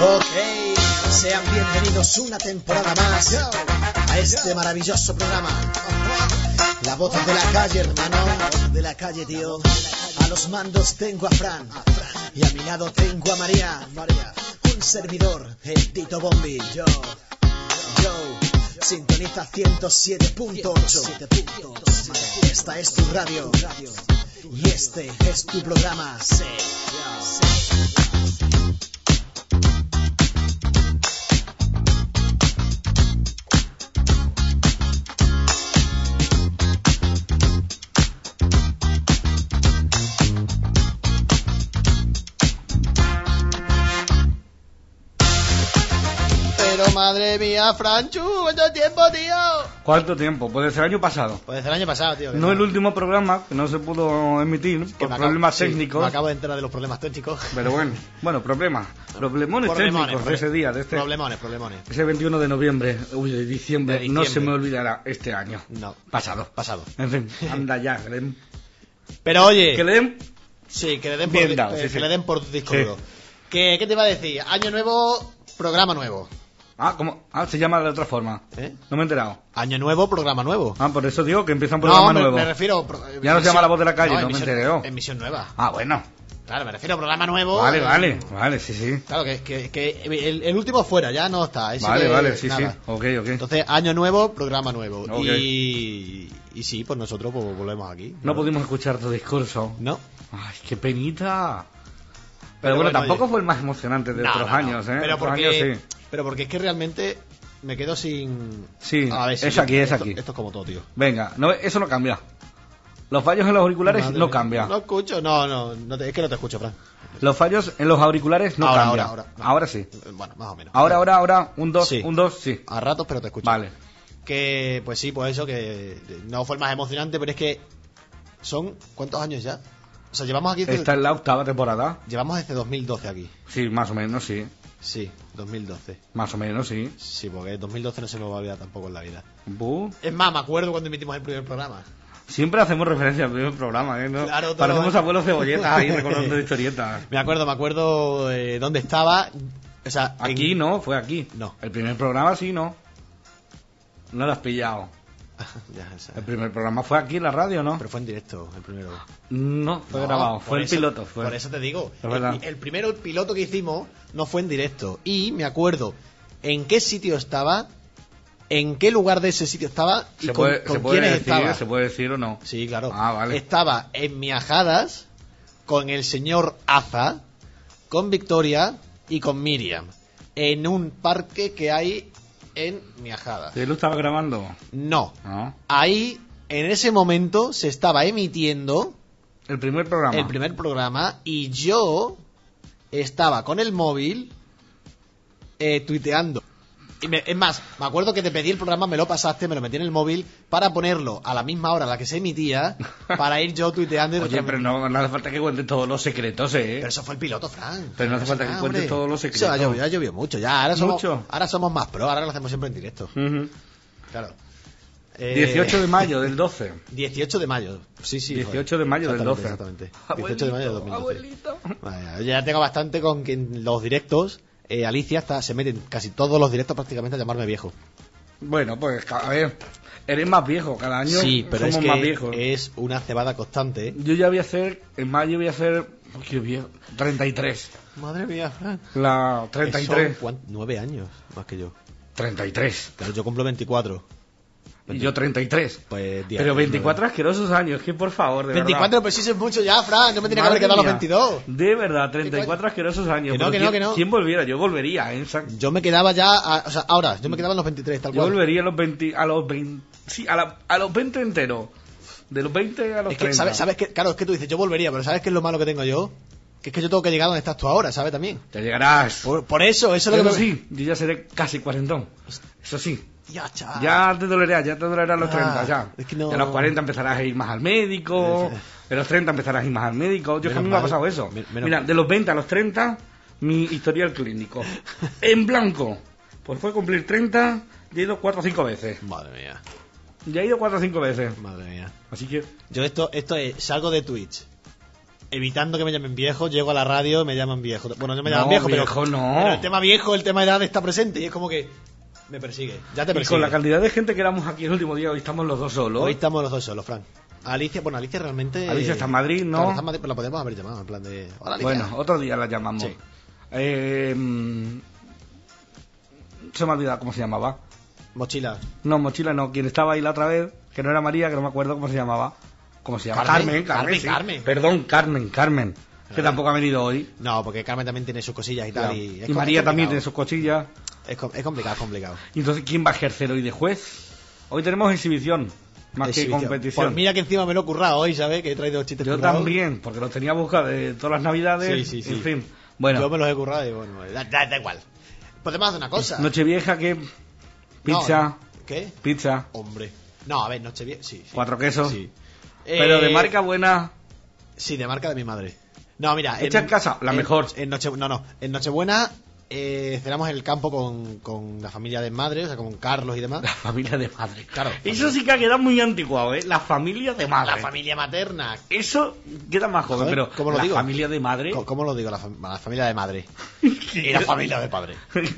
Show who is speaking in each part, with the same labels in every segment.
Speaker 1: Ok, sean bienvenidos una temporada más a este maravilloso programa. La voz de la calle, hermano, de la calle, tío. A los mandos tengo a Fran y a mi lado tengo a María. Un servidor, el Tito Bombi. Yo, sintoniza 107.8. Esta es tu radio y este es tu programa.
Speaker 2: Madre mía, Franchu, ¿cuánto tiempo, tío?
Speaker 3: ¿Cuánto tiempo? Puede ser el año pasado.
Speaker 2: Puede ser el año pasado, tío.
Speaker 3: No el último programa, que no se pudo emitir por problemas técnicos.
Speaker 2: Me acabo de enterar de los problemas técnicos.
Speaker 3: Pero problemas técnicos de ese día, de este...
Speaker 2: Problemones.
Speaker 3: Ese 21 de noviembre, de diciembre, no se me olvidará este año.
Speaker 2: No.
Speaker 3: Pasado.
Speaker 2: En
Speaker 3: fin, anda ya, que le den...
Speaker 2: Pero oye...
Speaker 3: Que le den...
Speaker 2: Sí, que le den
Speaker 3: bien
Speaker 2: por,
Speaker 3: dado,
Speaker 2: que
Speaker 3: sí.
Speaker 2: le den por disco duro. ¿Qué te iba a decir? Año nuevo, programa nuevo.
Speaker 3: ¿Cómo? Se llama de otra forma. No me he enterado.
Speaker 2: Año nuevo, programa nuevo.
Speaker 3: Por eso digo que empieza un programa nuevo.
Speaker 2: Me refiero...
Speaker 3: Ya no se llama La Voz de la Calle, no me enteré.
Speaker 2: Emisión nueva.
Speaker 3: Bueno.
Speaker 2: Claro, me refiero a programa nuevo.
Speaker 3: Vale, sí.
Speaker 2: Claro, que el último fuera, ya no está.
Speaker 3: Vale, sí. Ok.
Speaker 2: Entonces, año nuevo, programa nuevo.
Speaker 3: Okay.
Speaker 2: Y sí, pues nosotros pues, volvemos aquí.
Speaker 3: No pudimos escuchar tu discurso.
Speaker 2: No.
Speaker 3: Ay, qué penita. Pero bueno, tampoco fue el más emocionante de otros años, ¿eh?
Speaker 2: Pero
Speaker 3: otros
Speaker 2: porque,
Speaker 3: años, sí.
Speaker 2: Pero porque es que realmente me quedo sin...
Speaker 3: Sí,
Speaker 2: a ver,
Speaker 3: es aquí.
Speaker 2: Esto es como todo, tío.
Speaker 3: Venga, eso no cambia. Los fallos en los auriculares no cambian.
Speaker 2: No escucho, es que no te escucho, Fran.
Speaker 3: Los fallos en los auriculares no cambian. Ahora sí.
Speaker 2: Bueno, más o menos.
Speaker 3: Ahora, un 2, sí.
Speaker 2: A ratos, pero te escucho.
Speaker 3: Vale.
Speaker 2: Que, pues sí, pues eso, que no fue el más emocionante, pero es que son... ¿Cuántos años ya? O sea, llevamos aquí...
Speaker 3: Esta es la 8ª temporada.
Speaker 2: Llevamos desde 2012 aquí.
Speaker 3: Sí, más o menos, sí.
Speaker 2: Sí, 2012.
Speaker 3: Más o menos, sí.
Speaker 2: Sí, porque 2012 no se me va a olvidar tampoco en la vida.
Speaker 3: ¿Buh?
Speaker 2: Es más, me acuerdo cuando emitimos el primer programa.
Speaker 3: Siempre hacemos referencia al primer programa, ¿eh? ¿No?
Speaker 2: Claro,
Speaker 3: parecemos abuelos cebolletas ahí recordando historietas.
Speaker 2: Me acuerdo dónde estaba. O sea,
Speaker 3: aquí no, fue aquí.
Speaker 2: No.
Speaker 3: El primer programa sí, no. No lo has pillado. El primer programa fue aquí en la radio, ¿no?
Speaker 2: Pero fue en directo, el primero.
Speaker 3: No, fue grabado, fue el piloto.
Speaker 2: Por eso te digo, el piloto que hicimos no fue en directo. Y me acuerdo en qué sitio estaba, en qué lugar de ese sitio estaba y con quiénes estaba.
Speaker 3: ¿Se puede decir o no?
Speaker 2: Sí, claro.
Speaker 3: Vale.
Speaker 2: Estaba en Miajadas con el señor Aza, con Victoria y con Miriam, en un parque que hay en Miajadas.
Speaker 3: ¿Él lo estaba grabando?
Speaker 2: No. Ahí, en ese momento, se estaba emitiendo
Speaker 3: el primer programa
Speaker 2: y yo estaba con el móvil tuiteando. Es más, me acuerdo que te pedí el programa, me lo pasaste, me lo metí en el móvil para ponerlo a la misma hora a la que se emitía, para ir yo tuiteando.
Speaker 3: Oye, pero no hace falta que cuentes todos los secretos, ¿eh?
Speaker 2: Pero eso fue el piloto, Frank.
Speaker 3: Pero no hace falta que cuentes todos los secretos.
Speaker 2: Eso ya llovió mucho, ahora somos más pro, ahora lo hacemos siempre en directo. Claro.
Speaker 3: 18 de mayo del 12.
Speaker 2: 18 de mayo, sí.
Speaker 3: 18 de mayo del 12.
Speaker 2: Exactamente.
Speaker 3: Abuelito,
Speaker 2: 18 de mayo del 2012.
Speaker 3: Abuelito.
Speaker 2: Vale, ya tengo bastante con que en los directos... Alicia se mete en casi todos los directos prácticamente a llamarme viejo.
Speaker 3: Bueno, pues a ver, eres más viejo, cada año
Speaker 2: sí, pero
Speaker 3: somos más viejos.
Speaker 2: Es una cebada constante.
Speaker 3: Yo ya en mayo voy a hacer, qué viejo, 33.
Speaker 2: Madre mía, Frank.
Speaker 3: La 33.
Speaker 2: Son 9 años más que yo.
Speaker 3: 33.
Speaker 2: Claro, yo cumplo 24.
Speaker 3: Y yo 33.
Speaker 2: Pues 10,
Speaker 3: pero 24 asquerosos años, que por favor, de
Speaker 2: 24,
Speaker 3: verdad.
Speaker 2: pues sí es mucho ya, Fran. No me tenía que haber quedado a los 22.
Speaker 3: De verdad, 34 asquerosos años.
Speaker 2: Que no.
Speaker 3: ¿Quién volviera? Yo volvería, ¿eh?
Speaker 2: Yo me quedaba ya, ahora, yo me quedaba en los 23, tal cual.
Speaker 3: Yo volvería a los 20, sí, a los 20 enteros. De los 20 a los 30.
Speaker 2: ¿Sabes qué? Claro, es que tú dices, yo volvería, pero ¿sabes qué es lo malo que tengo yo? Que es que yo tengo que llegar donde estás tú ahora, ¿sabes? También.
Speaker 3: Te llegarás.
Speaker 2: Por eso es lo que...
Speaker 3: Sí, yo ya seré casi cuarentón. Eso sí.
Speaker 2: Ya, chaval.
Speaker 3: Ya te dolerá a los 30, ya.
Speaker 2: Es que no...
Speaker 3: Y a los 40 empezarás a ir más al médico. De los 30 empezarás a ir más al médico. Yo es que a mí me ha pasado eso. Mira, de los 20 a los 30, mi historial clínico. En blanco. Pues fue cumplir 30, y he ido 4 o 5 veces.
Speaker 2: Madre mía.
Speaker 3: Ya he ido 4 o 5 veces.
Speaker 2: Madre mía.
Speaker 3: Así que...
Speaker 2: Yo esto es, salgo de Twitch. evitando que me llamen viejo, llego a la radio y me llaman viejo. Bueno, no me llaman viejo, pero el tema viejo, el tema edad está presente y es como que me persigue. Ya te persigue.
Speaker 3: Y con la cantidad de gente que éramos aquí el último día, hoy estamos los dos solos.
Speaker 2: Hoy estamos los dos solos, Fran. Alicia realmente...
Speaker 3: Alicia está en Madrid, ¿no?
Speaker 2: Claro, está en Madrid, pero la podemos haber llamado en plan de... Hola, Alicia.
Speaker 3: Bueno, otro día la llamamos.
Speaker 2: Sí.
Speaker 3: Se me ha olvidado cómo se llamaba.
Speaker 2: Mochila.
Speaker 3: No, Mochila no. Quien estaba ahí la otra vez, que no era María, que no me acuerdo cómo se llamaba. ¿Cómo se llama?
Speaker 2: Carmen.
Speaker 3: Perdón, Carmen. Que tampoco ha venido hoy.
Speaker 2: No, porque Carmen también tiene sus cosillas y tal.
Speaker 3: Y María también tiene sus cosillas.
Speaker 2: Es complicado.
Speaker 3: Y entonces, ¿quién va a ejercer hoy de juez? Hoy tenemos exhibición. Más que competición.
Speaker 2: Pues mira que encima me lo he currado hoy, ¿sabes? Que he traído chistes
Speaker 3: Yo
Speaker 2: currados.
Speaker 3: También, porque los tenía buscados de todas las navidades.
Speaker 2: Sí.
Speaker 3: En fin. Bueno.
Speaker 2: Yo me los he currado y bueno, da igual. Podemos hacer una cosa.
Speaker 3: Nochevieja, ¿qué? Pizza.
Speaker 2: No, ¿qué?
Speaker 3: Pizza.
Speaker 2: Hombre. No, a ver, Nochevieja, sí.
Speaker 3: 4 quesos.
Speaker 2: Sí.
Speaker 3: Pero de marca buena.
Speaker 2: Sí, de marca de mi madre. No, mira.
Speaker 3: Hecha en casa, la mejor.
Speaker 2: En Nochebuena cenamos en el campo con la familia de madre, o sea, con Carlos y demás.
Speaker 3: La familia de madre.
Speaker 2: Claro.
Speaker 3: Eso sí que ha quedado muy anticuado, ¿eh? La familia de madre.
Speaker 2: La familia materna.
Speaker 3: Eso queda más joven,
Speaker 2: Joder,
Speaker 3: pero
Speaker 2: ¿cómo lo digo?
Speaker 3: La familia de madre.
Speaker 2: ¿Cómo lo digo? La familia de madre. Y la familia de padre.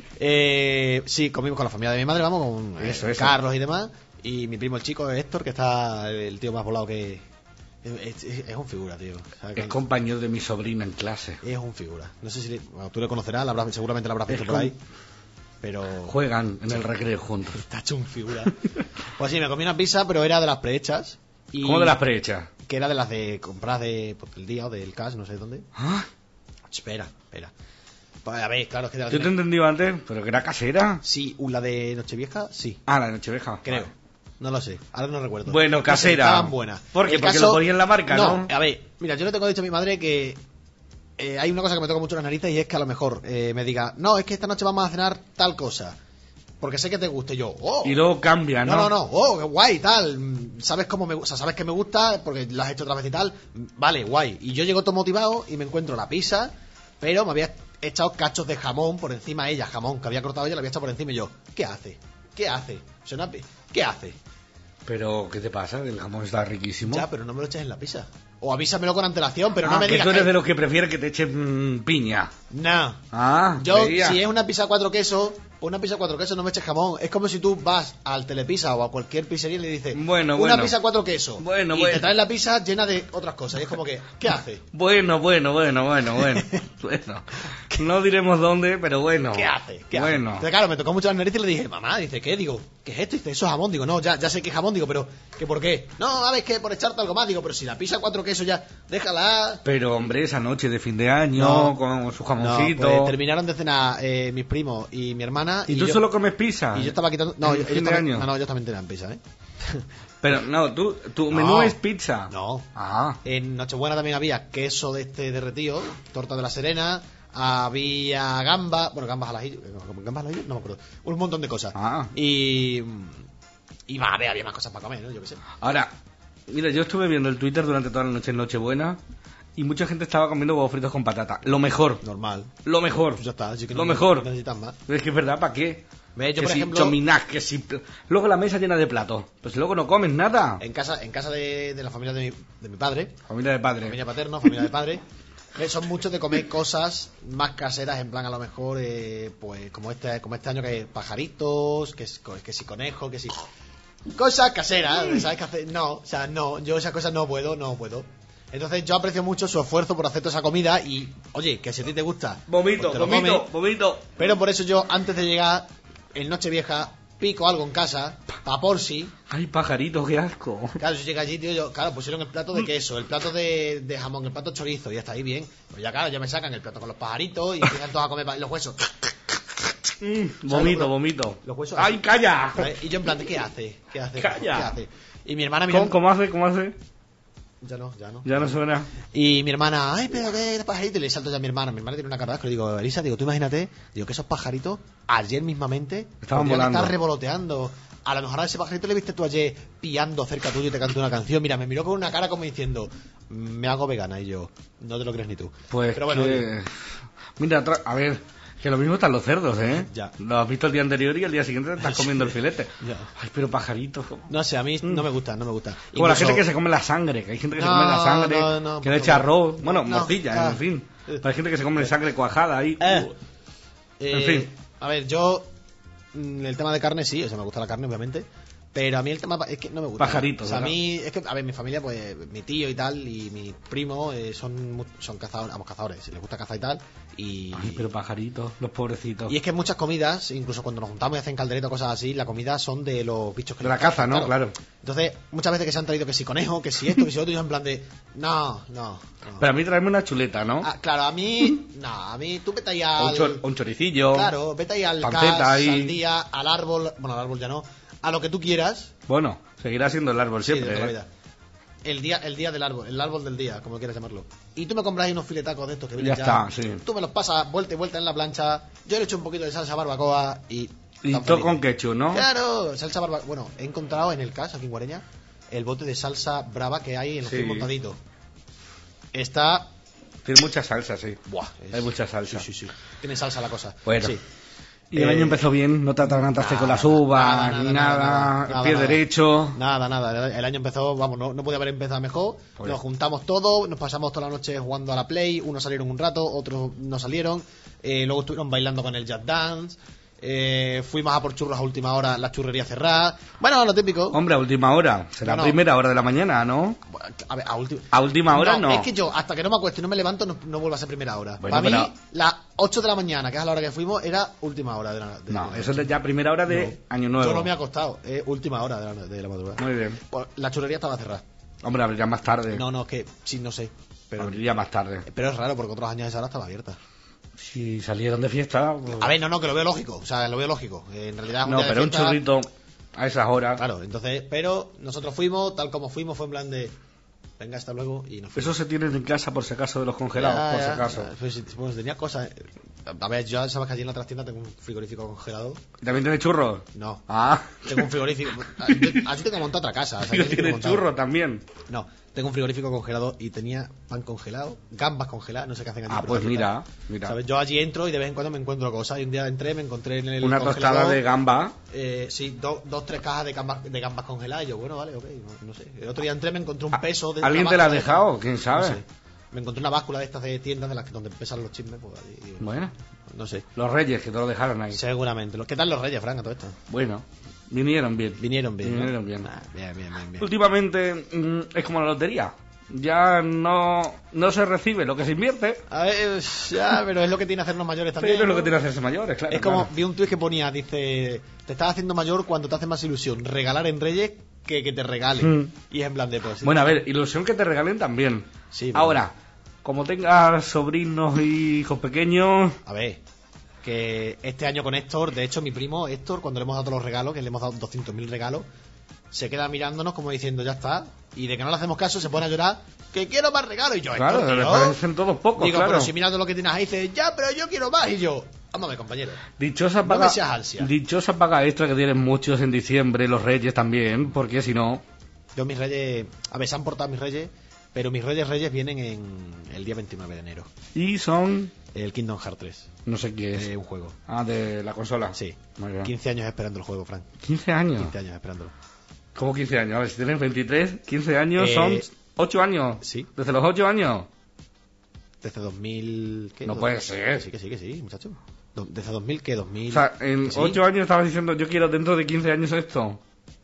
Speaker 2: Sí, comimos con la familia de mi madre, vamos, con
Speaker 3: eso.
Speaker 2: Carlos y demás. Y mi primo el chico, Héctor, que está el tío más volado que... Es un figura, tío.
Speaker 3: Es compañero de mi sobrina en clase.
Speaker 2: Es un figura. No sé si tú le conocerás, seguramente la habrás visto por ahí. Pero...
Speaker 3: Juegan en el recreo juntos.
Speaker 2: Está hecho un figura. Pues sí, me comí una pizza, pero era de las prehechas.
Speaker 3: ¿Cómo de las prehechas?
Speaker 2: Que era de las de comprar del día o del cash, no sé dónde.
Speaker 3: ¿Ah?
Speaker 2: Espera. Pues, a ver, claro, es que...
Speaker 3: Yo te he entendido antes, pero que era casera.
Speaker 2: Sí, la de Nochevieja, sí.
Speaker 3: Ah, la de Nochevieja.
Speaker 2: Creo.
Speaker 3: Vale.
Speaker 2: No lo sé, ahora no recuerdo.
Speaker 3: Bueno, casera.
Speaker 2: Estaban buenas.
Speaker 3: ¿Por qué? Porque lo ponía en la marca, ¿no?
Speaker 2: A ver, mira, yo le tengo dicho a mi madre que hay una cosa que me toca mucho las narices y es que a lo mejor me diga, no, es que esta noche vamos a cenar tal cosa, porque sé que te guste. Yo,
Speaker 3: y luego cambia, ¿no?
Speaker 2: No, qué guay, tal. Sabes cómo me gusta, sabes que me gusta porque la has hecho otra vez y tal. Vale, guay. Y yo llego todo motivado y me encuentro la pizza, pero me había echado cachos de jamón por encima ella, jamón que había cortado ella, la había echado por encima y yo, ¿qué hace? ¿Qué hace? ¿Qué hace?
Speaker 3: Pero, ¿qué te pasa? El jamón está riquísimo.
Speaker 2: Ya, pero no me lo eches en la pizza. O avísamelo con antelación, pero no me
Speaker 3: que
Speaker 2: digas
Speaker 3: tú eres de los que prefiere que te echen piña.
Speaker 2: No.
Speaker 3: Yo,
Speaker 2: si es una pizza 4 quesos, no me eches jamón. Es como si tú vas al Telepizza o a cualquier pizzería y le dices, una pizza 4 quesos. Y te traes la pizza llena de otras cosas. Y es como que, ¿qué hace?
Speaker 3: Bueno. Bueno. No diremos dónde, pero bueno.
Speaker 2: ¿Qué hace?
Speaker 3: Bueno.
Speaker 2: Entonces, claro, me tocó mucho la nariz y le dije, mamá, dice, ¿qué? Digo, ¿qué es esto? Dice, eso es jamón. Digo, no, ya sé que es jamón. Digo, pero, ¿qué por qué? No, a ver, que por echarte algo más. Digo, pero si la pizza 4 quesos ya, déjala.
Speaker 3: Pero, hombre, esa noche de fin de año, con su jamoncito.
Speaker 2: Pues terminaron de cenar mis primos y mi hermana.
Speaker 3: ¿Y tú solo comes pizza?
Speaker 2: Y yo estaba quitando... No, ellos también tenían pizza, ¿eh?
Speaker 3: Pero, no, tu menú es pizza.
Speaker 2: No. En Nochebuena también había queso de este derretido, torta de la Serena, había gambas al ajillo, no me acuerdo, un montón de cosas. Y más, había más cosas para comer, ¿no? Yo qué sé.
Speaker 3: Ahora, mira, yo estuve viendo el Twitter durante toda la noche en Nochebuena y mucha gente estaba comiendo huevos fritos con patata. Lo mejor.
Speaker 2: Normal.
Speaker 3: Lo mejor.
Speaker 2: Pues ya está, así que
Speaker 3: lo mejor.
Speaker 2: No necesitas más.
Speaker 3: Es que es verdad, ¿para qué?
Speaker 2: Yo,
Speaker 3: que
Speaker 2: por
Speaker 3: si
Speaker 2: ejemplo,
Speaker 3: chominac, que si... Luego la mesa llena de platos. Pues luego no comes nada.
Speaker 2: En casa de la familia de mi padre.
Speaker 3: Familia de padre.
Speaker 2: Familia paterna, familia de padre. Son muchos de comer cosas más caseras, en plan a lo mejor, pues como este año que hay pajaritos, que si conejos, que si... Cosas caseras, ¿sabes qué hacer? No, o sea, no, yo esas cosas no puedo. Entonces yo aprecio mucho su esfuerzo por hacer toda esa comida y, oye, que si a ti te gusta...
Speaker 3: Vomito.
Speaker 2: Pero por eso yo, antes de llegar, en Nochevieja, pico algo en casa, pa' por si...
Speaker 3: ¡Ay, pajaritos, qué asco!
Speaker 2: Claro, si llega allí, tío, pusieron el plato de queso, el plato de jamón, el plato de chorizo, y ya está ahí bien. Pues ya, claro, ya me sacan el plato con los pajaritos y empiezan todos a comer los huesos.
Speaker 3: Vomito.
Speaker 2: Los huesos.
Speaker 3: ¡Ay, calla!
Speaker 2: Y yo en plan, ¿qué hace?
Speaker 3: Calla.
Speaker 2: ¿Qué hace? Y mi hermana
Speaker 3: ¿Cómo hace?
Speaker 2: Ya no.
Speaker 3: Ya no suena.
Speaker 2: Y mi hermana, ay, pero qué pajarito. Y le salto ya a mi hermana. Mi hermana tiene una cara de asco. Le digo, Elisa, tú imagínate, que esos pajaritos ayer mismamente
Speaker 3: estaban volando.
Speaker 2: Están revoloteando. A lo mejor a ese pajarito le viste tú ayer pillando cerca tuyo y te cantó una canción. Mira, me miró con una cara como diciendo, me hago vegana. Y yo, no te lo crees ni tú.
Speaker 3: Pues,
Speaker 2: pero bueno,
Speaker 3: mira, a ver, Que lo mismo están los cerdos, ¿eh?
Speaker 2: Ya.
Speaker 3: Lo has visto el día anterior y al día siguiente te estás comiendo el filete.
Speaker 2: Ya.
Speaker 3: Ay, pero pajarito.
Speaker 2: No sé, a mí no me gusta.
Speaker 3: Como
Speaker 2: Incluso...
Speaker 3: la gente que se come la sangre, que hay gente que se come la sangre, que le echa arroz, bueno, morcilla, en fin. Pero hay gente que se come sangre cuajada ahí. En fin.
Speaker 2: A ver, yo... El tema de carne sí, o sea, me gusta la carne, obviamente. Pero a mí el tema es que no me gusta.
Speaker 3: Pajaritos,
Speaker 2: o sea, a
Speaker 3: ¿verdad?
Speaker 2: mí, es que, a ver, mi familia, pues, mi tío y tal, y mi primo son cazadores, ambos cazadores, les gusta cazar y tal.
Speaker 3: Ay, pero pajaritos, los pobrecitos.
Speaker 2: Y es que muchas comidas, incluso cuando nos juntamos y hacen caldereta o cosas así, la comida son de los bichos que
Speaker 3: de la caza, ¿no? Claro.
Speaker 2: Entonces, muchas veces que se han traído que si conejo, que si esto, que si otro, y yo en plan de, no.
Speaker 3: Pero a mí traerme una chuleta, ¿no?
Speaker 2: Claro, a mí, tú vete ahí al...
Speaker 3: Un choricillo.
Speaker 2: Claro, vete ahí al
Speaker 3: panceta ahí.
Speaker 2: al día, al árbol, bueno, al árbol ya no, a lo que tú quieras.
Speaker 3: Bueno, seguirá siendo el árbol siempre,
Speaker 2: Sí, de toda la vida. El día del árbol, el árbol del día, como quieras llamarlo. Y tú me compras ahí unos filetacos de estos que vienen
Speaker 3: ya está, sí.
Speaker 2: Tú me los pasas vuelta y vuelta en la plancha. Yo le echo un poquito de salsa barbacoa y
Speaker 3: todo con ketchup, ¿no?
Speaker 2: Claro, salsa barbacoa. Bueno, he encontrado en el CAS, aquí en Guareña, el bote de salsa brava que hay en los que montadito. Está...
Speaker 3: Tiene mucha salsa, sí.
Speaker 2: Buah,
Speaker 3: hay mucha salsa.
Speaker 2: Sí. Tiene salsa la cosa.
Speaker 3: Bueno.
Speaker 2: Sí.
Speaker 3: Y el año empezó bien, no te atragantaste con las uvas, ni nada, pie derecho.
Speaker 2: Nada. El año empezó, vamos, no podía haber empezado mejor. Pues nos juntamos todos, nos pasamos toda la noche jugando a la Play. Unos salieron un rato, otros no salieron. Luego estuvieron bailando con el Just Dance. Fuimos a por churros a última hora, la churrería cerrada. Bueno, lo típico.
Speaker 3: Hombre, a última hora. Será primera hora de la mañana, ¿no?
Speaker 2: A ver,
Speaker 3: a última hora no.
Speaker 2: Es que yo, hasta que no me acuesto y no me levanto, no vuelvo a ser primera hora.
Speaker 3: Bueno,
Speaker 2: para mí, las 8 de la mañana, que es a la hora que fuimos, era última hora de la
Speaker 3: No, eso es ya primera hora de Año Nuevo.
Speaker 2: Yo no me he acostado, es última hora de la madrugada.
Speaker 3: Muy bien.
Speaker 2: Pues la churrería estaba cerrada.
Speaker 3: Hombre, abriría más tarde.
Speaker 2: No, es que sí, no sé. Pero
Speaker 3: abriría más tarde.
Speaker 2: Pero es raro porque otros años esa hora estaba abierta.
Speaker 3: Si salieron de fiesta... Pues...
Speaker 2: A ver, que lo veo lógico. O sea, lo veo lógico. En realidad...
Speaker 3: No, pero fiesta, un churrito a esas horas...
Speaker 2: Claro, entonces... Pero nosotros fuimos, tal como fuimos, fue en plan de... Venga, hasta luego y nos fuimos.
Speaker 3: Eso se tiene en casa por si acaso de los congelados, por si acaso.
Speaker 2: Pues tenía cosas... A ver, yo sabes que allí en la trastienda tengo un frigorífico congelado.
Speaker 3: ¿También tienes churros?
Speaker 2: No.
Speaker 3: Ah.
Speaker 2: Tengo un frigorífico... Allí tengo montado otra casa. O sea,
Speaker 3: ¿Tienes churros también?
Speaker 2: No. Tengo un frigorífico congelado y tenía pan congelado, gambas congeladas, no sé qué hacen allí.
Speaker 3: Pues mira.
Speaker 2: ¿Sabes? Yo allí entro y de vez en cuando me encuentro cosas. Y un día entré, me encontré en el
Speaker 3: una tostada de gamba.
Speaker 2: Sí, 3 cajas de gambas congeladas. Y yo, bueno, vale, ok, no sé. El otro día entré, me encontré un peso de...
Speaker 3: ¿Alguien te la ha dejado? ¿Quién sabe?
Speaker 2: No sé. Me encontré una báscula de estas de tiendas de las donde pesan los chismes. Pues, y,
Speaker 3: bueno.
Speaker 2: No sé.
Speaker 3: Los Reyes, que te lo dejaron ahí.
Speaker 2: Seguramente. ¿Qué tal los Reyes, Frank, a todo esto?
Speaker 3: Bueno. Vinieron bien.
Speaker 2: Bien.
Speaker 3: Bien.
Speaker 2: Bien.
Speaker 3: Últimamente es como la lotería. Ya no se recibe lo que se invierte.
Speaker 2: A ver, ya, pero es lo que tiene hacernos mayores también.
Speaker 3: Pero es lo que tiene hacerse mayores, claro.
Speaker 2: Es como, vi un tuit que ponía, dice, te estás haciendo mayor cuando te hace más ilusión regalar en Reyes que te regalen. Y es en plan de pues.
Speaker 3: Bueno, a ver, ilusión que te regalen también.
Speaker 2: Sí.
Speaker 3: Ahora, como tengas sobrinos y hijos pequeños...
Speaker 2: A ver, que este año con Héctor, de hecho mi primo Héctor, cuando le hemos dado todos los regalos, que le hemos dado 200.000 regalos, se queda mirándonos como diciendo, ya está. Y de que no le hacemos caso, se pone a llorar, que quiero más regalos. Y yo,
Speaker 3: claro,
Speaker 2: Héctor,
Speaker 3: les parecen todos pocos,
Speaker 2: digo,
Speaker 3: claro.
Speaker 2: pero si mirando lo que tienes ahí, dice, ya, pero yo quiero más. Y yo, vámonos, compañero.
Speaker 3: Dichosa paga extra que tienen muchos en diciembre, los Reyes también, porque si no...
Speaker 2: Yo mis Reyes, a ver, se han portado mis Reyes, pero mis Reyes vienen en el día 29 de enero.
Speaker 3: ¿Y son?
Speaker 2: El Kingdom Hearts 3.
Speaker 3: No sé qué es.
Speaker 2: Un juego.
Speaker 3: Ah, de la consola.
Speaker 2: Sí. 15 años esperando el juego, Frank.
Speaker 3: 15 años.
Speaker 2: 15 años esperándolo.
Speaker 3: ¿Cómo 15 años? A ver, si tienes 23, 15 años son 8 años.
Speaker 2: Sí.
Speaker 3: ¿Desde los 8 años?
Speaker 2: Desde 2000... ¿qué?
Speaker 3: No puede ser.
Speaker 2: Sí, que sí, muchacho. ¿Desde 2000 qué? 2000...
Speaker 3: O sea, en 8 años estabas diciendo, yo quiero dentro de 15 años esto.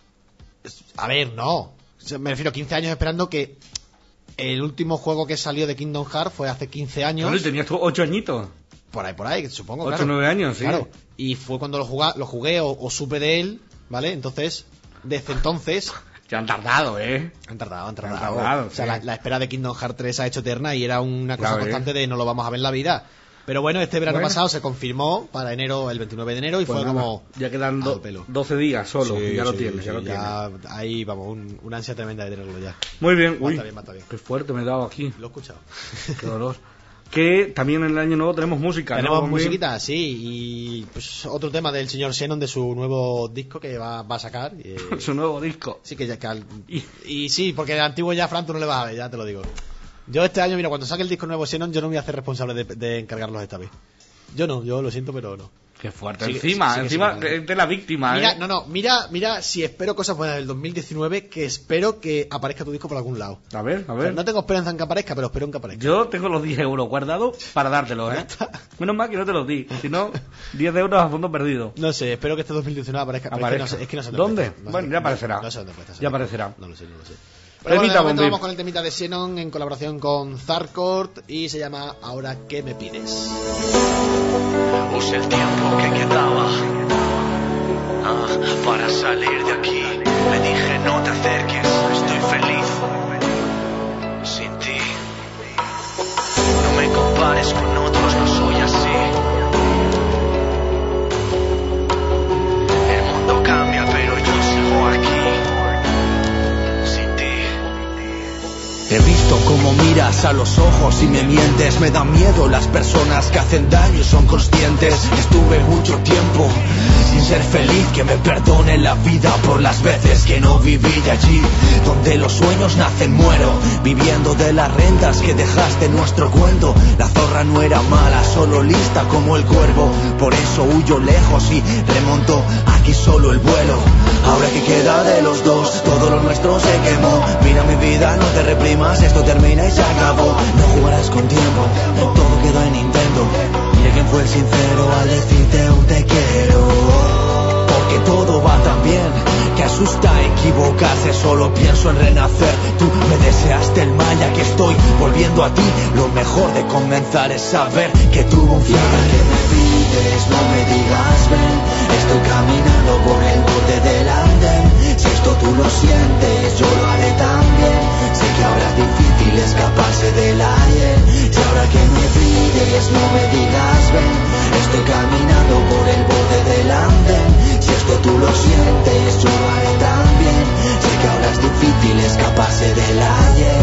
Speaker 2: A ver, no. Me refiero a 15 años esperando que el último juego que salió de Kingdom Hearts fue hace 15 años.
Speaker 3: Claro, y tenías tú 8 añitos.
Speaker 2: Por ahí, supongo,
Speaker 3: 8 o 9 años, sí.
Speaker 2: Claro. Y fue cuando lo jugué o supe de él, ¿vale? Entonces, desde entonces...
Speaker 3: Que han tardado, ¿eh?
Speaker 2: Han tardado.
Speaker 3: O
Speaker 2: sea, la espera de Kingdom Hearts 3 se ha hecho eterna y era una cosa constante de no lo vamos a ver en la vida. Pero bueno, este verano pasado se confirmó para enero, el 29 de enero, y pues fue nada, como...
Speaker 3: Ya quedan 12 días solo,
Speaker 2: sí,
Speaker 3: ya lo tienes, ya lo tienes.
Speaker 2: Ahí, vamos, una ansia tremenda de tenerlo ya.
Speaker 3: Muy bien,
Speaker 2: Está bien.
Speaker 3: Qué fuerte me he dado aquí.
Speaker 2: Lo he escuchado.
Speaker 3: Qué dolor. Que también en el año nuevo tenemos música,
Speaker 2: tenemos
Speaker 3: ¿no?
Speaker 2: Musiquita, sí, y pues otro tema del señor Shannon de su nuevo disco que va a sacar.
Speaker 3: Su nuevo disco.
Speaker 2: Sí, que ya... Y sí, porque el antiguo ya, Fran, tú no le vas a ver, ya te lo digo. Yo este año, mira, cuando saque el disco nuevo Shannon, yo no me voy a hacer responsable de encargarlos esta vez. Yo no, yo lo siento, pero no.
Speaker 3: Qué fuerte. Encima de la víctima,
Speaker 2: mira, mira, si espero cosas buenas del 2019, que espero que aparezca tu disco por algún lado.
Speaker 3: A ver.
Speaker 2: O sea, no tengo esperanza en que aparezca, pero espero en que aparezca.
Speaker 3: Yo tengo los 10 euros guardados para dártelos, Menos mal que no te los di. Si no, 10 euros a fondo perdido.
Speaker 2: No sé, espero que este 2019 aparezca.
Speaker 3: Es que no sé ¿dónde? Bueno, ya aparecerá.
Speaker 2: No sé dónde puede estar.
Speaker 3: Ya aparecerá.
Speaker 2: No lo sé. Pero bueno, vamos con el temita de Xenon en colaboración con Zarkort y se llama Ahora que me pides.
Speaker 4: Usé el tiempo que quedaba para salir de aquí. Me dije no te acerques, estoy feliz sin ti. No me compares con otros, no soy así. El mundo cambia pero yo sigo aquí sin ti. He visto cómo miras a los ojos y me mientes. Me da miedo las personas que hacen daño y son conscientes. Estuve mucho tiempo sin ser feliz, que me perdone la vida por las veces que no viví de allí donde los sueños nacen. Muero viviendo de las rentas que dejaste en nuestro cuento. La zorra no era mala, solo lista como el cuervo. Por eso huyo lejos y remonto aquí solo el vuelo. Ahora que queda de los dos, todo lo nuestro se quemó. Mira mi vida, no te reprimas, esto termina y se acabó. No jugarás con tiempo, todo quedó en intento. Mira quién fue el sincero al decirte un te quiero. Porque todo va tan bien que asusta equivocarse. Solo pienso en renacer. Tú me deseaste el mal, ya que estoy volviendo a ti. Lo mejor de comenzar es saber que tuvo un final. Que me pides, no me digas ven. Estoy caminando por el borde del andén. Si esto tú lo sientes, yo lo haré también. Sé que ahora es difícil escaparse del ayer. Y ahora que me pides, no me digas ven. Estoy caminando por el borde del andén. Si esto tú lo sientes, yo lo haré también. Sé que ahora es difícil escaparse del ayer.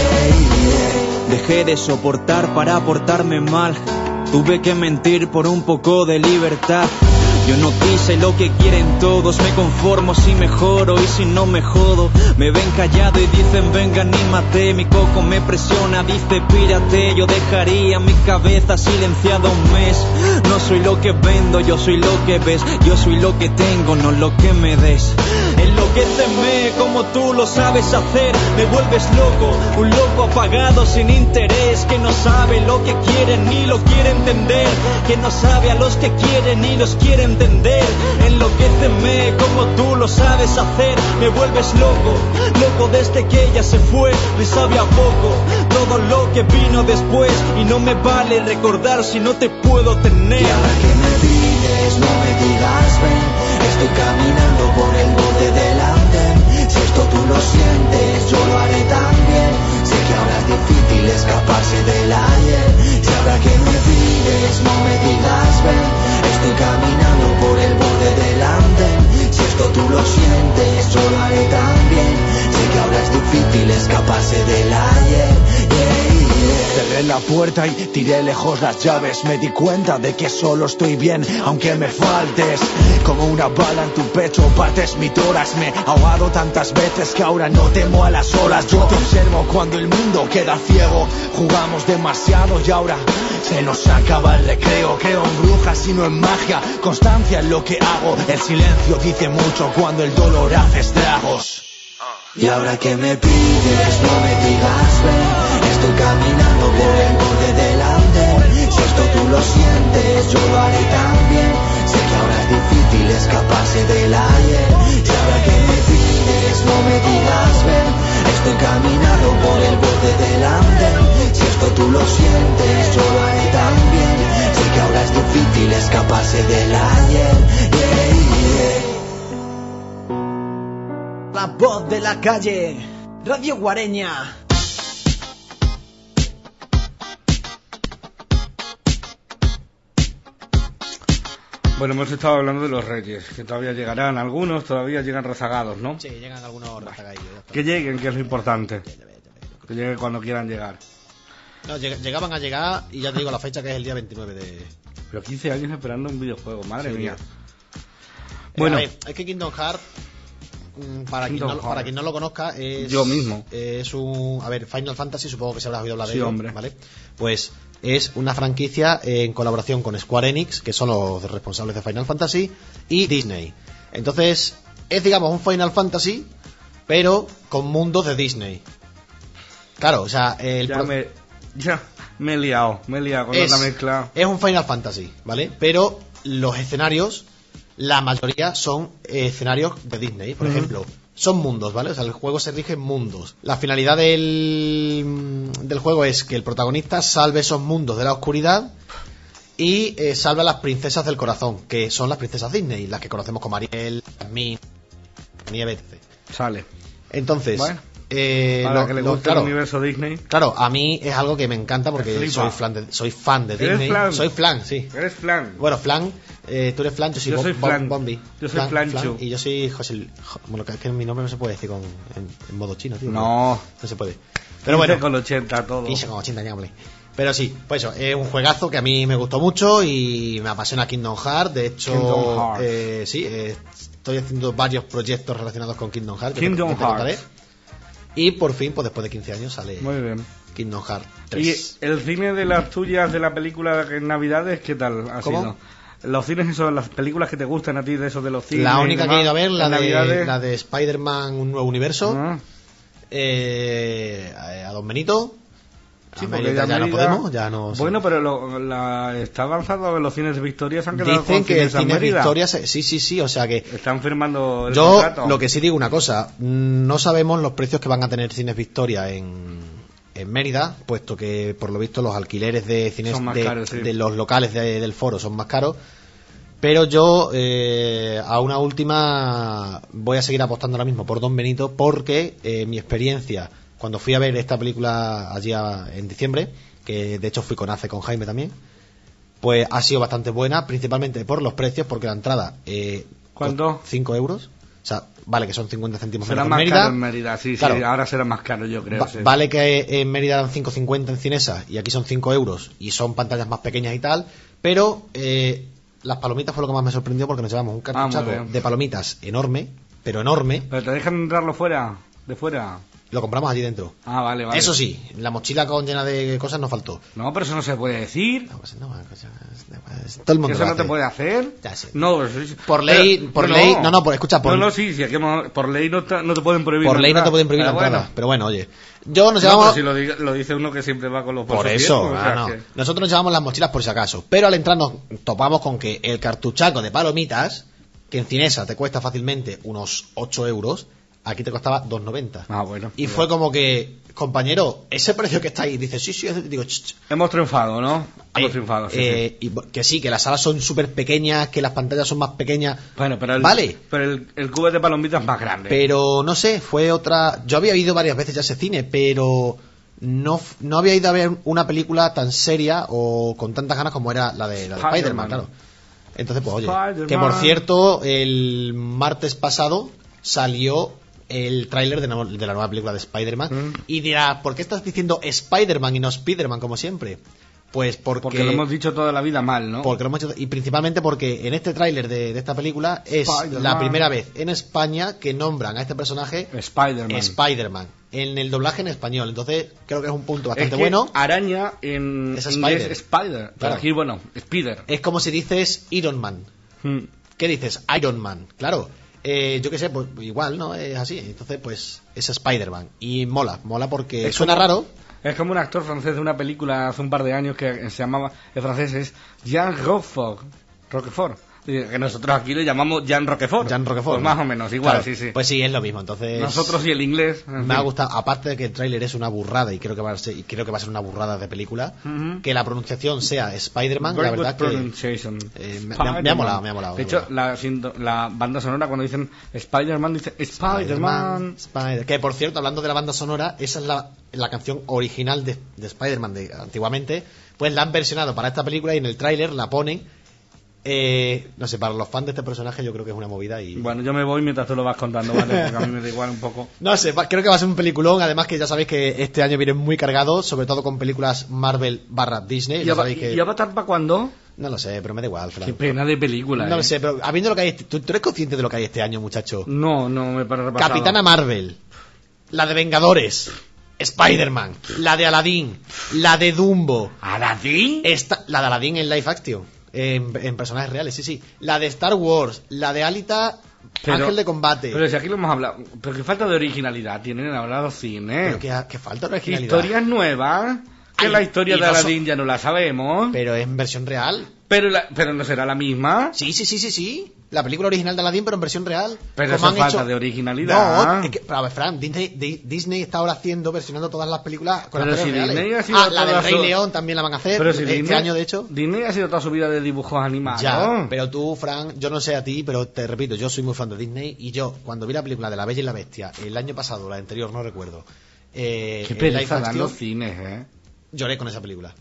Speaker 4: Dejé de soportar para portarme mal. Tuve que mentir por un poco de libertad. Yo no quise lo que quieren todos. Me conformo si mejoro y si no me jodo. Me ven callado y dicen venga anímate. Mi coco me presiona, dice pírate. Yo dejaría mi cabeza silenciada un mes. No soy lo que vendo, yo soy lo que ves. Yo soy lo que tengo, no lo que me des. Enloquéceme como tú lo sabes hacer. Me vuelves loco, un loco apagado sin interés. Que no sabe lo que quiere ni lo quiere entender. Que no sabe a los que quiere ni los quiere entender. Enloquéceme como tú lo sabes hacer. Me vuelves loco, loco desde que ella se fue. Me sabe a poco todo lo que vino después. Y no me vale recordar si no te puedo tener. Y ahora que me pides, no me digas ven. Estoy caminando por el borde del andén. Si esto tú lo sientes, yo lo haré también. Sé que ahora es difícil escaparse del ayer. Y ahora que me pides, no me digas ven. Estoy caminando por el borde del andén. Si esto tú lo sientes, yo lo haré también. Sé que ahora es difícil escaparse del ayer. Cerré la puerta y tiré lejos las llaves. Me di cuenta de que solo estoy bien, aunque me faltes. Como una bala en tu pecho, partes mi tórax. Me he ahogado tantas veces que ahora no temo a las olas. Yo te observo cuando el mundo queda ciego. Jugamos demasiado y ahora se nos acaba el recreo. Creo en brujas y no en magia. Constancia en lo que hago. El silencio dice mucho cuando el dolor hace estragos. Y ahora que me pides, no me digas ven. Estoy caminando por el borde del andén. Si esto tú lo sientes, yo lo haré también. Sé que ahora es difícil escaparse del ayer. Y ahora que me pides, no me digas ven. Estoy caminando por el borde del andén. Si esto tú lo sientes, yo lo haré también. Sé que ahora es difícil escaparse del ayer.
Speaker 1: La voz de la calle, Radio Guareña.
Speaker 3: Bueno, hemos estado hablando de los Reyes, que todavía llegarán algunos, todavía llegan rezagados, ¿no?
Speaker 2: Sí, llegan algunos rezagadillos.
Speaker 3: Que lleguen, que es lo importante. Que lleguen cuando quieran llegar.
Speaker 2: No, llegaban a llegar y ya te digo la fecha que es el día 29 de...
Speaker 3: Pero 15 años esperando un videojuego, madre mía.
Speaker 2: Bueno, es que Kingdom Hearts, para quien no lo conozca, es...
Speaker 3: Yo mismo.
Speaker 2: Es un... A ver, Final Fantasy, supongo que se habrá oído hablar de ello,
Speaker 3: hombre.
Speaker 2: ¿vale? Pues es una franquicia en colaboración con Square Enix, que son los responsables de Final Fantasy, y Disney. Entonces, es digamos un Final Fantasy, pero con mundos de Disney. Claro, o sea,
Speaker 3: Ya me he liado con la mezcla.
Speaker 2: Es un Final Fantasy, ¿vale? Pero los escenarios, la mayoría son escenarios de Disney, por ejemplo. Son mundos, ¿vale? O sea, el juego se rige en mundos. La finalidad del juego es que el protagonista salve esos mundos de la oscuridad y salve a las princesas del corazón, que son las princesas Disney, las que conocemos como Ariel, Jasmine, Nieve, etc.
Speaker 3: Sale.
Speaker 2: Entonces,
Speaker 3: bueno, para que le guste el universo Disney.
Speaker 2: Claro, a mí es algo que me encanta porque soy fan de Disney.
Speaker 3: Flan?
Speaker 2: Soy flan, sí.
Speaker 3: ¿Eres flan?
Speaker 2: Bueno, flan, tú eres flan, yo soy
Speaker 3: flan.
Speaker 2: Bombi.
Speaker 3: Yo soy Flanchu.
Speaker 2: Y yo soy José. Bueno, es que mi nombre no se puede decir en modo chino, tío.
Speaker 3: No
Speaker 2: se puede. Pero bueno,
Speaker 3: con 80 todo.
Speaker 2: 15 con 80, ya hablé. Pero sí, pues eso, es un juegazo que a mí me gustó mucho y me apasiona Kingdom Hearts. De hecho, estoy haciendo varios proyectos relacionados con Kingdom Hearts.
Speaker 3: Kingdom Hearts.
Speaker 2: Y por fin, pues después de 15 años sale
Speaker 3: muy bien.
Speaker 2: Kingdom Hearts 3.
Speaker 3: ¿Y el cine de las tuyas de la película en Navidades qué tal ha sido? Los cines, eso, las películas que te gustan a ti de esos de los cines.
Speaker 2: La única que he ido a ver, la de Spider-Man, un nuevo universo. A Don Benito.
Speaker 3: Sí, porque ya no podemos, ya no. Bueno, pero está avanzado en los cines de Victoria, se han quedado.
Speaker 2: Dicen que el cine de Victoria, sí, o sea que
Speaker 3: están firmando el
Speaker 2: contrato. Lo que sí digo una cosa, no sabemos los precios que van a tener cines Victoria en Mérida, puesto que por lo visto los alquileres de cines de los locales del foro son más caros. Pero yo a una última voy a seguir apostando ahora mismo por Don Benito, porque mi experiencia cuando fui a ver esta película allí en diciembre, que de hecho fui con Ace, con Jaime también, pues ha sido bastante buena, principalmente por los precios, porque la entrada
Speaker 3: ¿cuánto?
Speaker 2: 5 euros. O sea, vale que son 50 céntimos
Speaker 3: será
Speaker 2: menos
Speaker 3: más
Speaker 2: Mérida.
Speaker 3: Caro en Mérida, sí, claro. Sí, ahora será más caro, yo creo. Sí.
Speaker 2: Vale que en Mérida eran 5,50 en Cinesa y aquí son 5 euros y son pantallas más pequeñas y tal, pero las palomitas fue lo que más me sorprendió, porque nos llevamos un cartuchaco de palomitas enorme, pero enorme.
Speaker 3: ¿Pero te dejan entrarlo de fuera?
Speaker 2: Lo compramos allí dentro.
Speaker 3: Ah, vale.
Speaker 2: Eso sí, la mochila llena de cosas nos faltó.
Speaker 3: No, pero eso no se puede decir.
Speaker 2: No, todo el mundo
Speaker 3: ¿Eso no te puede hacer?
Speaker 2: Ya sé.
Speaker 3: No,
Speaker 2: por ley, escucha,
Speaker 3: por ley no te pueden prohibir.
Speaker 2: Por ley no te pueden prohibir la entrada. Pero bueno, oye, nos llevamos.
Speaker 3: Si lo dice uno que siempre va con los
Speaker 2: por eso, nosotros nos llevamos las mochilas por si acaso. Pero al entrar nos topamos con que el cartuchaco de palomitas, que en Cinesa te cuesta fácilmente unos 8 euros, aquí te costaba 2,90.
Speaker 3: Ah, bueno.
Speaker 2: Y fue como que, compañero, ese precio que está ahí, dice, sí, digo,
Speaker 3: hemos triunfado, ¿no? Hemos triunfado, sí.
Speaker 2: Y que sí, que las salas son súper pequeñas, que las pantallas son más pequeñas.
Speaker 3: Bueno, pero el cubo de palomitas es más grande.
Speaker 2: Pero no sé, fue otra. Yo había ido varias veces ya a ese cine, pero no había ido a ver una película tan seria o con tantas ganas como era la de Spider-Man, claro. Entonces, pues oye, que por cierto, el martes pasado salió el tráiler de la nueva película de Spider-Man. Y dirá, ¿por qué estás diciendo Spider-Man y no Spider-Man como siempre? Pues porque
Speaker 3: lo hemos dicho toda la vida mal, ¿no?
Speaker 2: Porque lo hemos hecho, y principalmente porque en este tráiler de esta película es la primera vez en España que nombran a este personaje Spider-Man en el doblaje en español. Entonces creo que es un punto bastante bueno.
Speaker 3: Araña en
Speaker 2: es
Speaker 3: inglés Spider.
Speaker 2: Claro.
Speaker 3: Aquí, bueno, Spider.
Speaker 2: Es como si dices Iron Man. ¿Qué dices? Iron Man. Claro. Yo qué sé, pues igual, ¿no? Es así. Entonces, pues es Spider-Man. Y mola porque suena raro.
Speaker 3: Es como un actor francés de una película hace un par de años que se llamaba, el francés es Jean Roquefort. Que nosotros aquí le llamamos Jean Roquefort. Pues más o menos, igual, claro, sí.
Speaker 2: Pues sí, es lo mismo, entonces.
Speaker 3: Nosotros y el inglés.
Speaker 2: Me ha gustado, aparte de que el tráiler es una burrada, y creo que va a ser una burrada de película, que la pronunciación sea Spider-Man, la verdad que. Me ha molado.
Speaker 3: De hecho, la banda sonora, cuando dicen Spider-Man, dice Spider-Man.
Speaker 2: Que por cierto, hablando de la banda sonora, esa es la canción original de Spider-Man de antiguamente, pues la han versionado para esta película y en el tráiler la ponen. No sé, para los fans de este personaje yo creo que es una movida y...
Speaker 3: Bueno, yo me voy mientras tú lo vas contando, ¿vale? Porque a mí me da igual un poco.
Speaker 2: No sé, creo que va a ser un peliculón. Además que ya sabéis que este año viene muy cargado, sobre todo con películas Marvel / Disney.
Speaker 3: ¿Y Avatar para cuándo?
Speaker 2: No lo sé, pero me da igual, Frank.
Speaker 3: Qué pena de película.
Speaker 2: No lo sé, pero habiendo lo que hay... ¿Tú eres consciente de lo que hay este año, muchacho?
Speaker 3: No me parece repasado.
Speaker 2: Capitana Marvel, la de Vengadores, Spider-Man, la de Aladdin, la de Dumbo.
Speaker 3: ¿Aladdin?
Speaker 2: La de Aladdin en live action, en personajes reales, sí. La de Star Wars, la de Alita, Ángel de Combate.
Speaker 3: Pero si aquí lo hemos hablado. Pero qué falta de originalidad tienen ahora los cines.
Speaker 2: Pero que falta de originalidad.
Speaker 3: Historias nuevas. Que la historia de Aladdin ya no la sabemos.
Speaker 2: Pero es en versión real.
Speaker 3: Pero no será la misma.
Speaker 2: Sí. La película original de Aladdin, pero en versión real.
Speaker 3: Pero eso falta de originalidad.
Speaker 2: No, pero a ver, Fran, Disney está ahora versionando todas las películas con
Speaker 3: pero
Speaker 2: las
Speaker 3: si
Speaker 2: reales.
Speaker 3: Disney ha sido
Speaker 2: la del Rey León también la van a hacer.
Speaker 3: Pero si
Speaker 2: este año, de hecho.
Speaker 3: Disney ha sido toda su vida de dibujos animados.
Speaker 2: Ya, pero tú, Fran, yo no sé a ti, pero te repito, yo soy muy fan de Disney. Y yo, cuando vi la película de La Bella y la Bestia, el año pasado, la anterior, no recuerdo.
Speaker 3: Qué pereza dan los cines,
Speaker 2: Lloré con esa película.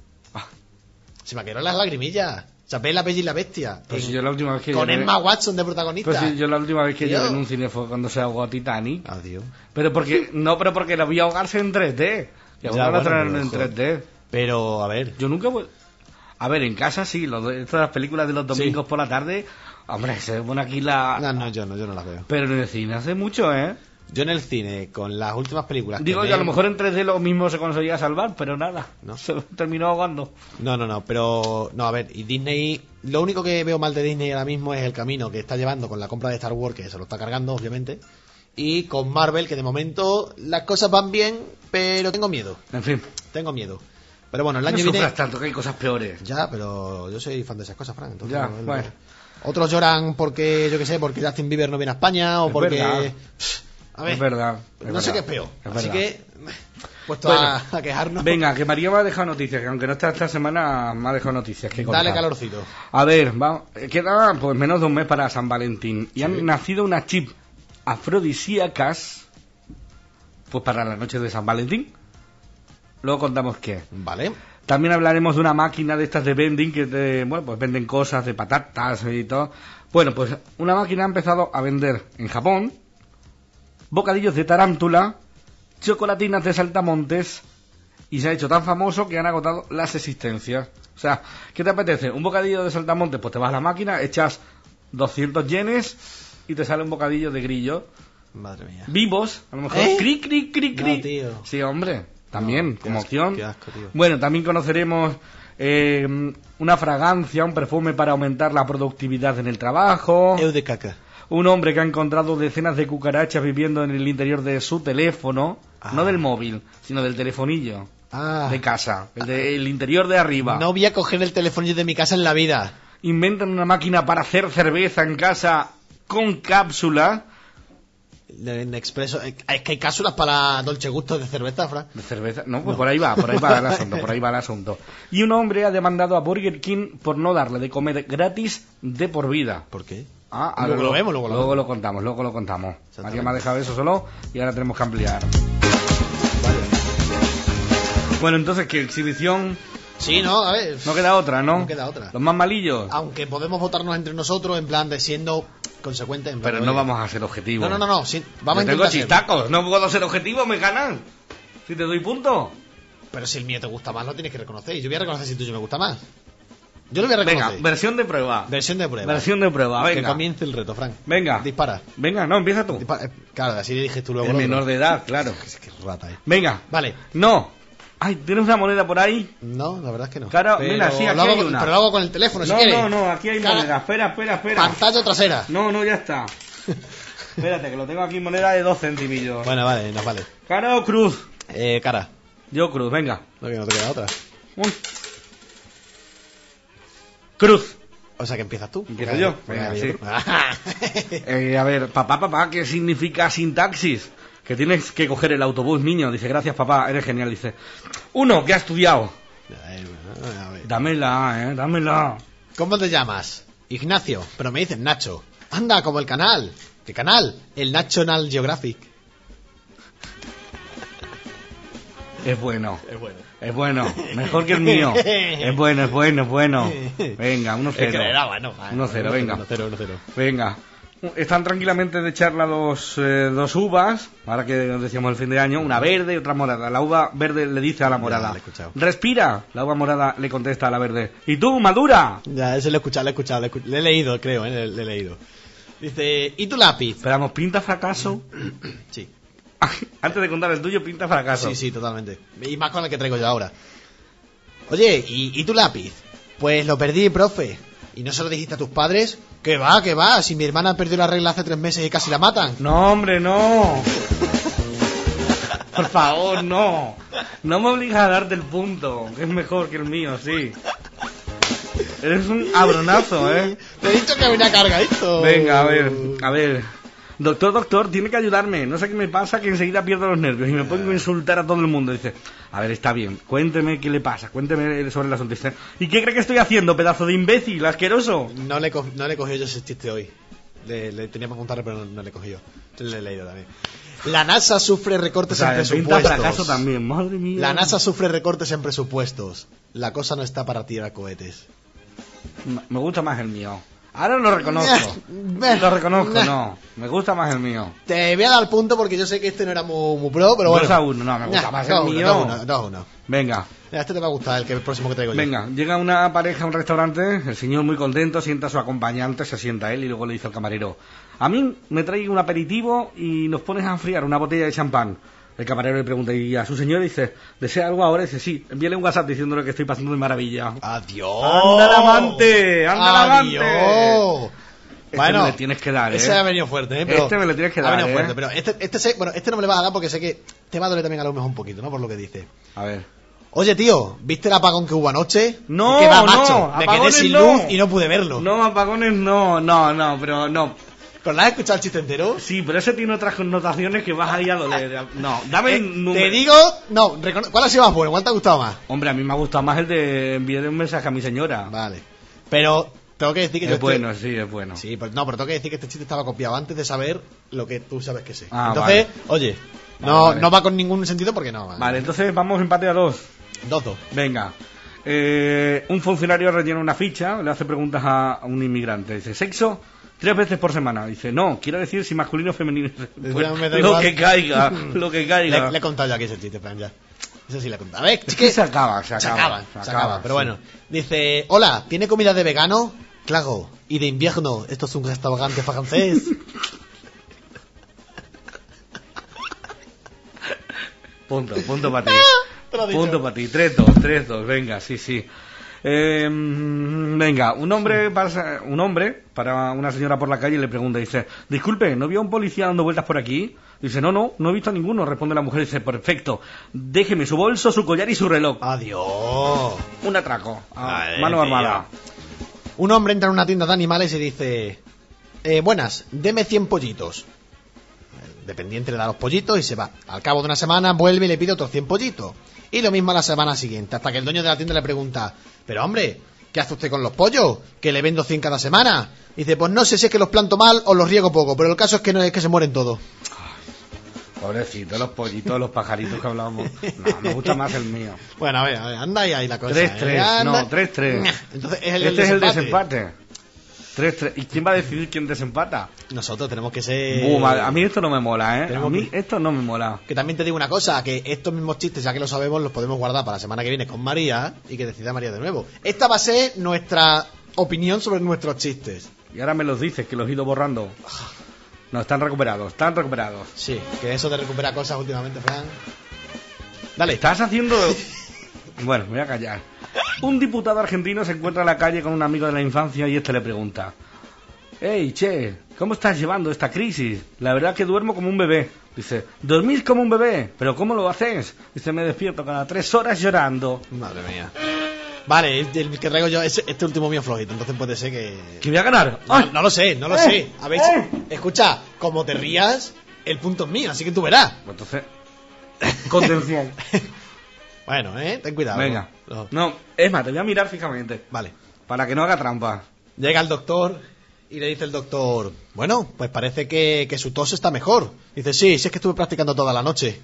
Speaker 2: Se me quedaron las lagrimillas. O sea, ve La Bella y la Bestia.
Speaker 3: Pues yo la última vez que
Speaker 2: con Emma Watson de protagonista.
Speaker 3: Pues sí, yo la última vez que lloré en un cine fue cuando se ahogó Titanic.
Speaker 2: Adiós.
Speaker 3: Pero porque la vi ahogarse en 3D. Y ahora la estrenaron en 3D.
Speaker 2: Pero, a ver.
Speaker 3: Yo nunca voy... A ver, en casa sí, estas películas de los domingos por la tarde. Hombre, se pone aquí la...
Speaker 2: No, yo no las veo.
Speaker 3: Pero en el cine hace mucho, ¿eh?
Speaker 2: Yo en el cine, con las últimas películas...
Speaker 3: Digo yo, a lo mejor en 3D lo mismo se conseguía salvar, pero nada, no se terminó ahogando.
Speaker 2: No, pero... No, a ver, y Disney... Lo único que veo mal de Disney ahora mismo es el camino que está llevando con la compra de Star Wars, que se lo está cargando, obviamente, y con Marvel, que de momento las cosas van bien, pero tengo miedo.
Speaker 3: En fin.
Speaker 2: Tengo miedo. Pero bueno, el año
Speaker 3: viene...
Speaker 2: No
Speaker 3: sufras tanto, que hay cosas peores.
Speaker 2: Ya, pero yo soy fan de esas cosas, Frank. Entonces,
Speaker 3: ya, bueno.
Speaker 2: Otros lloran porque, yo qué sé, porque Justin Bieber no viene a España, o
Speaker 3: es
Speaker 2: porque...
Speaker 3: Verdad.
Speaker 2: A ver,
Speaker 3: es verdad.
Speaker 2: No sé qué es peor. Así
Speaker 3: verdad.
Speaker 2: que, puesto a quejarnos...
Speaker 3: Venga, que María me ha dejado noticias, que aunque no está esta semana, me ha dejado noticias. Que
Speaker 2: Dale calorcito.
Speaker 3: A ver, queda pues menos de un mes para San Valentín. Y han nacido unas chips afrodisíacas, pues para la noche de San Valentín. Luego contamos qué.
Speaker 2: Vale.
Speaker 3: También hablaremos de una máquina de estas de vending que pues venden cosas de patatas y todo. Bueno, pues una máquina ha empezado a vender en Japón bocadillos de tarántula, chocolatinas de saltamontes, y se ha hecho tan famoso que han agotado las existencias. O sea, ¿qué te apetece? ¿Un bocadillo de saltamontes? Pues te vas a la máquina, echas 200 yenes y te sale un bocadillo de grillo.
Speaker 2: Madre mía.
Speaker 3: Vivos, a lo mejor. Cric, cric, cric, cric.
Speaker 2: No, tío.
Speaker 3: Sí, hombre, también, como opción.
Speaker 2: Qué asco, tío.
Speaker 3: Bueno, también conoceremos una fragancia, un perfume para aumentar la productividad en el trabajo.
Speaker 2: Eu de caca.
Speaker 3: Un hombre que ha encontrado decenas de cucarachas viviendo en el interior de su teléfono, no del móvil, sino del telefonillo de casa, el interior de arriba.
Speaker 2: No voy a coger el telefonillo de mi casa en la vida.
Speaker 3: Inventan una máquina para hacer cerveza en casa con cápsula.
Speaker 2: En expreso, es que hay cápsulas para Dolce Gusto de cerveza, Fran.
Speaker 3: ¿De cerveza? No, pues no. por ahí va el asunto. Y un hombre ha demandado a Burger King por no darle de comer gratis de por vida.
Speaker 2: ¿Por qué?
Speaker 3: Luego lo vemos, luego lo contamos. María me ha dejado eso solo y ahora tenemos que ampliar.
Speaker 2: Vale.
Speaker 3: Bueno, entonces, ¿qué exhibición?
Speaker 2: Sí, no, a ver.
Speaker 3: No queda otra, ¿no?
Speaker 2: No queda otra.
Speaker 3: Los más malillos.
Speaker 2: Aunque podemos votarnos entre nosotros en plan de siendo consecuentes.
Speaker 3: Pero no vamos a ser objetivos.
Speaker 2: No. Sí, vamos
Speaker 3: Yo tengo chistacos, no puedo ser objetivo, me ganan. Si te doy punto.
Speaker 2: Pero si el mío te gusta más, lo tienes que reconocer. Y yo voy a reconocer si el tuyo me gusta más. Yo lo voy a reconocer.
Speaker 3: Venga, versión de prueba. Venga.
Speaker 2: Que comience el reto, Frank.
Speaker 3: Venga.
Speaker 2: Dispara.
Speaker 3: Venga, no, empieza tú.
Speaker 2: Claro, así le dije tú luego.
Speaker 3: El menor de edad, claro.
Speaker 2: Es que rata,
Speaker 3: Venga.
Speaker 2: Vale.
Speaker 3: No. Ay, ¿tienes una moneda por ahí?
Speaker 2: No, la verdad es que no.
Speaker 3: Claro, mira, sí, aquí hay una.
Speaker 2: Pero lo hago con el teléfono, si quieres.
Speaker 3: No, aquí hay moneda. Espera.
Speaker 2: Pantalla trasera.
Speaker 3: No, ya está. Espérate, que lo tengo aquí, moneda de 2 centimillos.
Speaker 2: Bueno, vale, nos vale.
Speaker 3: ¿Cara o cruz?
Speaker 2: Cara.
Speaker 3: Yo cruz, venga.
Speaker 2: No, que no te queda otra.
Speaker 3: Cruz.
Speaker 2: O sea que empiezas tú.
Speaker 3: Empiezo yo. Venga, sí. A ver, papá, ¿qué significa sintaxis? Que tienes que coger el autobús, niño. Dice, gracias, papá, eres genial. Dice, uno, que ha estudiado.
Speaker 2: A ver.
Speaker 3: Dámela.
Speaker 2: ¿Cómo te llamas? Ignacio, pero me dices Nacho. Anda, como el canal. ¿Qué canal? El National Geographic.
Speaker 3: Es bueno. Mejor que el mío. Es bueno. Venga, 1-0. 1-0, venga.
Speaker 2: 1-0.
Speaker 3: Venga. Están tranquilamente de charla dos uvas, ahora que decíamos el fin de año, una verde y otra morada. La uva verde le dice a la morada, respira. La uva morada le contesta a la verde, ¿y tú, madura?
Speaker 2: Ya, ese lo he escuchado. Le he leído, creo, le he leído. Dice, ¿y tu lápiz?
Speaker 3: Esperamos, ¿pinta fracaso?
Speaker 2: Sí.
Speaker 3: Antes de contar el tuyo, pinta fracaso.
Speaker 2: Sí, sí, totalmente. Y más con el que traigo yo ahora. Oye, ¿y tu lápiz? Pues lo perdí, profe. ¿Y no se lo dijiste a tus padres? Que va, si mi hermana perdió la regla hace 3 meses y casi la matan.
Speaker 3: No, hombre, no. Por favor, no. No me obligas a darte el punto, que es mejor que el mío, sí. Eres un abronazo, ¿eh?
Speaker 2: Te he dicho que venía cargadito.
Speaker 3: Venga, a ver. Doctor, tiene que ayudarme. No sé qué me pasa, que enseguida pierdo los nervios y me pongo a insultar a todo el mundo. Dice, a ver, está bien, cuénteme qué le pasa, cuénteme sobre el asunto. Dice, ¿y qué cree que estoy haciendo, pedazo de imbécil, asqueroso?
Speaker 2: No le he cogido yo ese chiste hoy. Le tenía para contarle, pero no le he cogido. Le he leído también. La NASA sufre recortes en presupuestos.
Speaker 3: Fracaso también, madre mía.
Speaker 2: La NASA sufre recortes en presupuestos. La cosa no está para tirar cohetes.
Speaker 3: Me gusta más el mío. Ahora lo reconozco. Lo reconozco, no. Me gusta más el mío.
Speaker 2: Te voy a dar punto porque yo sé que este no era muy pro, pero bueno.
Speaker 3: 2-1, no, me gusta más el mío.
Speaker 2: 2-1.
Speaker 3: Venga.
Speaker 2: Este te va a gustar, el próximo que traigo yo.
Speaker 3: Venga, llega una pareja a un restaurante, el señor muy contento, sienta a su acompañante, se sienta él y luego le dice al camarero, a mí me trae un aperitivo y nos pones a enfriar una botella de champán. El camarero le pregunta y a su señor dice, ¿desea algo ahora? Y dice, sí, envíale un WhatsApp diciéndole que estoy pasando de maravilla.
Speaker 2: ¡Adiós!
Speaker 3: ¡Anda el amante! ¡Anda el amante!
Speaker 2: Bueno,
Speaker 3: me le tienes que dar, ¿eh?
Speaker 2: Ese ha venido fuerte, ¿eh? Pero
Speaker 3: este me le tienes que dar,
Speaker 2: ha venido fuerte, pero este no me le vas a dar porque sé que te va a doler también a lo mejor un poquito, ¿no? Por lo que dice.
Speaker 3: A ver.
Speaker 2: Oye, tío, ¿viste el apagón que hubo anoche?
Speaker 3: No,
Speaker 2: ¿Qué va, macho?
Speaker 3: no,
Speaker 2: me quedé sin luz y no pude verlo.
Speaker 3: No, apagones no, pero no.
Speaker 2: ¿Pero la has escuchado el chiste entero?
Speaker 3: Sí, pero ese tiene otras connotaciones que vas ahí a doler. No, dame el número.
Speaker 2: Te digo, no, ¿cuál ha sido más bueno? ¿Cuál te ha gustado más?
Speaker 3: Hombre, a mí me ha gustado más el de enviarle un mensaje a mi señora.
Speaker 2: Vale. Pero tengo que decir que
Speaker 3: es bueno. Sí,
Speaker 2: pero tengo que decir que este chiste estaba copiado antes de saber lo que tú sabes que sé.
Speaker 3: Entonces,
Speaker 2: vale. Oye, no va con ningún sentido porque no.
Speaker 3: Vale, entonces vamos empate a 2.
Speaker 2: 2-2.
Speaker 3: Venga. Un funcionario rellena una ficha, le hace preguntas a un inmigrante. Dice, ¿sexo? 3 veces por semana. Dice, no, quiero decir si masculino o femenino. Pues, lo que caiga.
Speaker 2: Le he contado ya que es el chiste, Fran, ya. Eso sí le he contado. A ver,
Speaker 3: es que se acaba.
Speaker 2: Pero
Speaker 3: sí.
Speaker 2: Bueno, dice, hola, ¿tiene comida de vegano? Claro. ¿Y de invierno? Esto es un restaurante francés.
Speaker 3: Punto para ti. Punto para ti. 3-2, venga, sí. Venga, un hombre para una señora por la calle le pregunta, dice, disculpe, ¿no vio a un policía dando vueltas por aquí? Dice, no he visto a ninguno, responde la mujer, dice, perfecto, déjeme su bolso, su collar y su reloj.
Speaker 2: Adiós.
Speaker 3: Un atraco, mano armada.
Speaker 2: Un hombre entra en una tienda de animales y dice, buenas, deme 100 pollitos. El dependiente le da los pollitos y se va. Al cabo de una semana vuelve y le pide otros 100 pollitos. Y lo mismo a la semana siguiente, hasta que el dueño de la tienda le pregunta, pero hombre, ¿qué hace usted con los pollos? Que le vendo 100 cada semana. Y dice, pues no sé si es que los planto mal o los riego poco, pero el caso es que no es que se mueren todos.
Speaker 3: Pobrecito, los pollitos, los pajaritos que hablábamos. No, me gusta más el mío.
Speaker 2: Bueno, a ver, anda ahí la cosa.
Speaker 3: 3-3, 3-3.
Speaker 2: Entonces
Speaker 3: este es el desempate. 3-3. ¿Y quién va a decidir quién desempata?
Speaker 2: Nosotros tenemos que ser...
Speaker 3: a mí esto no me mola, ¿eh? A mí esto no me mola.
Speaker 2: Que también te digo una cosa, que estos mismos chistes, ya que lo sabemos, los podemos guardar para la semana que viene con María y que decida María de nuevo. Esta va a ser nuestra opinión sobre nuestros chistes.
Speaker 3: Y ahora me los dices, que los he ido borrando. No, están recuperados.
Speaker 2: Sí, que eso de recuperar cosas últimamente, Fran. Dale.
Speaker 3: Estás haciendo... Bueno, me voy a callar. Un diputado argentino se encuentra en la calle con un amigo de la infancia y este le pregunta, hey, che, ¿cómo estás llevando esta crisis? La verdad que duermo como un bebé. Dice, ¿dormís como un bebé? ¿Pero cómo lo haces? Dice, me despierto cada 3 horas llorando.
Speaker 2: Madre mía. Vale, el que traigo yo, este último mío flojito, entonces puede ser que...
Speaker 3: ¿Que voy a ganar?
Speaker 2: No lo sé. A ver, escucha, como te rías, el punto es mío, así que tú verás.
Speaker 3: Pues entonces, contención.
Speaker 2: Bueno, ten cuidado.
Speaker 3: Venga. No, es más, te voy a mirar fijamente.
Speaker 2: Vale.
Speaker 3: Para que no haga trampa.
Speaker 2: Llega el doctor y le dice el doctor, bueno, pues parece que su tos está mejor. Dice, sí, es que estuve practicando toda la noche.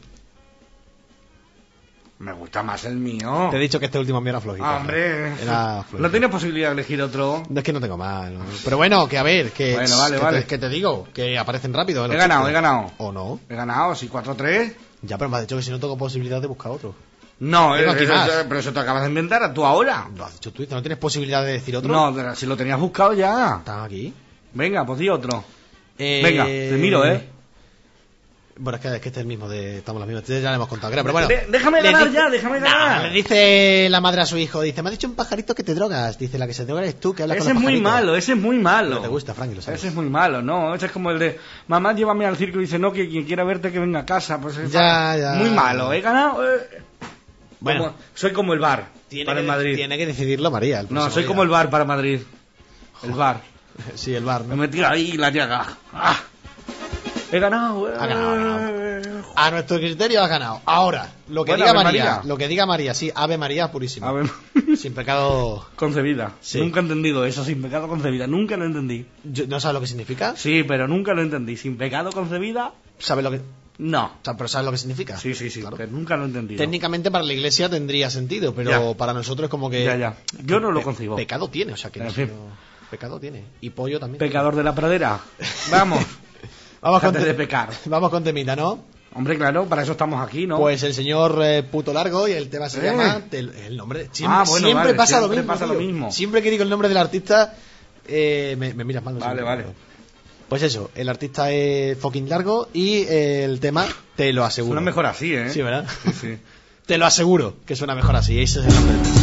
Speaker 3: Me gusta más el mío.
Speaker 2: Te he dicho que este último mío era flojito.
Speaker 3: Hombre,
Speaker 2: era flojito.
Speaker 3: ¿No tienes posibilidad de elegir otro?
Speaker 2: No, es que no tengo más. ¿No? Pero bueno, que a ver, que...
Speaker 3: Bueno, vale.
Speaker 2: Que te digo, que aparecen rápido.
Speaker 3: He ganado.
Speaker 2: ¿O no?
Speaker 3: He ganado, sí, 4-3.
Speaker 2: Ya, pero me has dicho que si no tengo posibilidad de buscar otro.
Speaker 3: No, pero eso te acabas de inventar tú ahora.
Speaker 2: Lo has dicho tú, ¿no tienes posibilidad de decir otro?
Speaker 3: No, si lo tenías buscado ya.
Speaker 2: ¿Están aquí?
Speaker 3: Venga, pues di otro. Venga, te miro,
Speaker 2: Bueno, es que este es el mismo, estamos los mismos, ya le hemos contado, creo, pero bueno.
Speaker 3: Déjame ganar.
Speaker 2: Le dice la madre a su hijo, dice, me ha dicho un pajarito que te drogas. Dice, la que se droga eres tú, que hablas con los pajaritos.
Speaker 3: Ese es muy malo.
Speaker 2: No te gusta, Frank, lo sabes.
Speaker 3: Ese es muy malo, ¿no? Ese es como el de, mamá, llévame al circo y dice, no, que quien quiera verte que venga a casa. Pues es muy malo, he ganado. Bueno, soy como el VAR para el Madrid.
Speaker 2: Tiene que decidirlo María.
Speaker 3: No, soy como el VAR para Madrid. El VAR.
Speaker 2: Sí, el VAR, ¿no?
Speaker 3: Me metí ahí la llaga. He ganado.
Speaker 2: Ha ganado. A nuestro criterio has ganado. Ahora, lo que diga María. Lo que diga María, sí, Ave María purísima. Sin pecado
Speaker 3: concebida. Sí. Nunca he entendido eso, sin pecado concebida. Nunca lo entendí.
Speaker 2: ¿No sabes lo que significa?
Speaker 3: Sí, pero nunca lo entendí. Sin pecado concebida.
Speaker 2: ¿Sabes lo que...?
Speaker 3: No.
Speaker 2: O sea, pero ¿sabes lo que significa?
Speaker 3: Sí, claro. Pero nunca lo he entendido.
Speaker 2: Técnicamente para la iglesia tendría sentido, pero para nosotros es como que...
Speaker 3: Ya. Yo no lo concibo.
Speaker 2: Pecado tiene, o sea que... Pecado tiene. Y pollo también.
Speaker 3: Pecador de la pradera. Vamos.
Speaker 2: Vamos con temita, ¿no?
Speaker 3: Hombre, claro, para eso estamos aquí, ¿no?
Speaker 2: Pues el señor Puto Largo, y el tema se llama... El nombre... Siempre pasa lo mismo. Siempre que digo el nombre del artista, me miras mal.
Speaker 3: Vale.
Speaker 2: Pues eso, el artista es fucking Largo y el tema te lo aseguro.
Speaker 3: Suena mejor así, ¿eh?
Speaker 2: Sí, ¿verdad?
Speaker 3: Sí.
Speaker 2: Te lo aseguro que suena mejor así. Ese es el nombre del tema.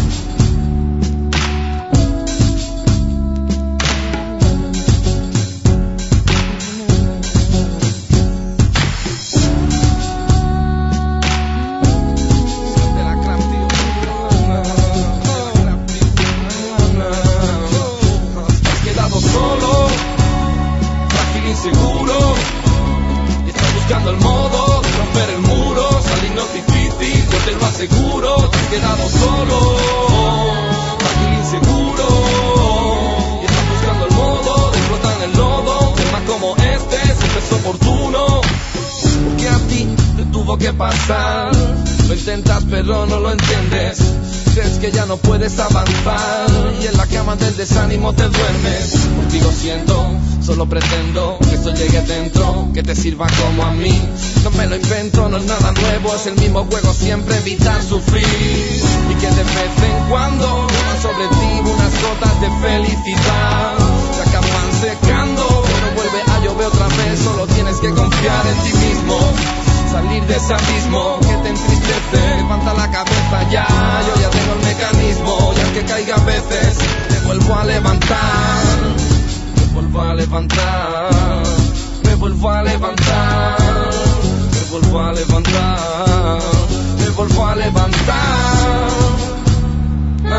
Speaker 5: Lo intentas pero no lo entiendes. Crees que ya no puedes avanzar y en la cama del desánimo te duermes. Por ti lo siento, solo pretendo que esto llegue dentro, que te sirva como a mí. No me lo invento, no es nada nuevo, es el mismo juego siempre, evitar sufrir. Y que de vez en cuando lluevan sobre ti unas gotas de felicidad. Se acaban secando, pero vuelve a llover otra vez. Solo tienes que confiar en ti mismo. Salir de ese abismo que te entristece. Levanta la cabeza ya, yo ya tengo el mecanismo. Y aunque caiga a veces, me vuelvo a levantar. Me vuelvo a levantar. Me vuelvo a levantar. Me vuelvo a levantar. Me vuelvo a levantar. Na,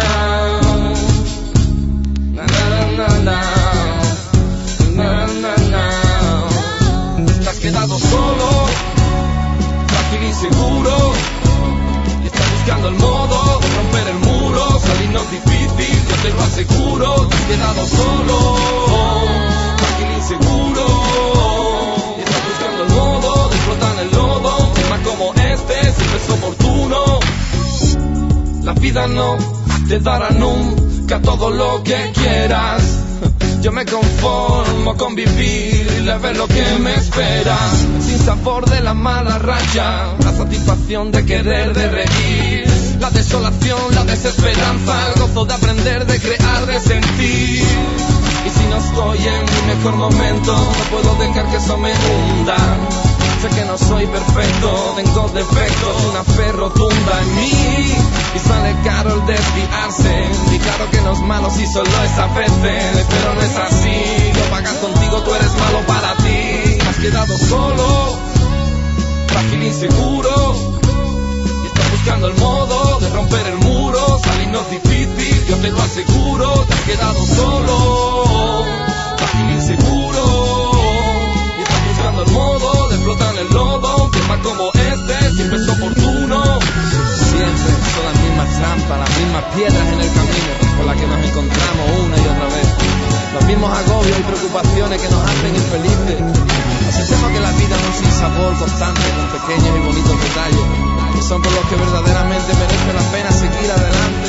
Speaker 5: na, na, na. Na, na, na. Te has quedado solo, inseguro, y estás buscando el modo de romper el muro. Salirnos difícil, yo te lo aseguro. Te has quedado solo, frágil, inseguro, y estás buscando el modo de explotar en el lodo. Temas como este siempre es oportuno. La vida no te dará nunca todo lo que quieras. Yo me conformo con vivir y ver lo que me espera. Sin sabor de la mala racha, la satisfacción de querer, de reír, la desolación, la desesperanza, el gozo de aprender, de crear, de sentir. Y si no estoy en mi mejor momento, no puedo dejar que eso me hunda. Sé que no soy perfecto, tengo defectos, una fe rotunda en mí. Y sale caro el desviarse. Y claro que no es malo si solo es a veces, pero no es así. Lo pagas contigo, tú eres malo para ti. Has quedado solo, frágil, inseguro, y estás buscando el modo de romper el muro. Salirnos difícil, yo te lo aseguro. Te has quedado solo, frágil, inseguro, y estás buscando el modo de explotar en el lodo. Un tema como este siempre es oportuno. Siempre son las mismas trampas, las mismas piedras en el camino con las que nos encontramos una y otra vez. Los mismos agobios y preocupaciones que nos hacen infelices. Aceptemos que la vida no es un sabor constante con pequeños y bonitos detalles, que son por los que verdaderamente merece la pena seguir adelante.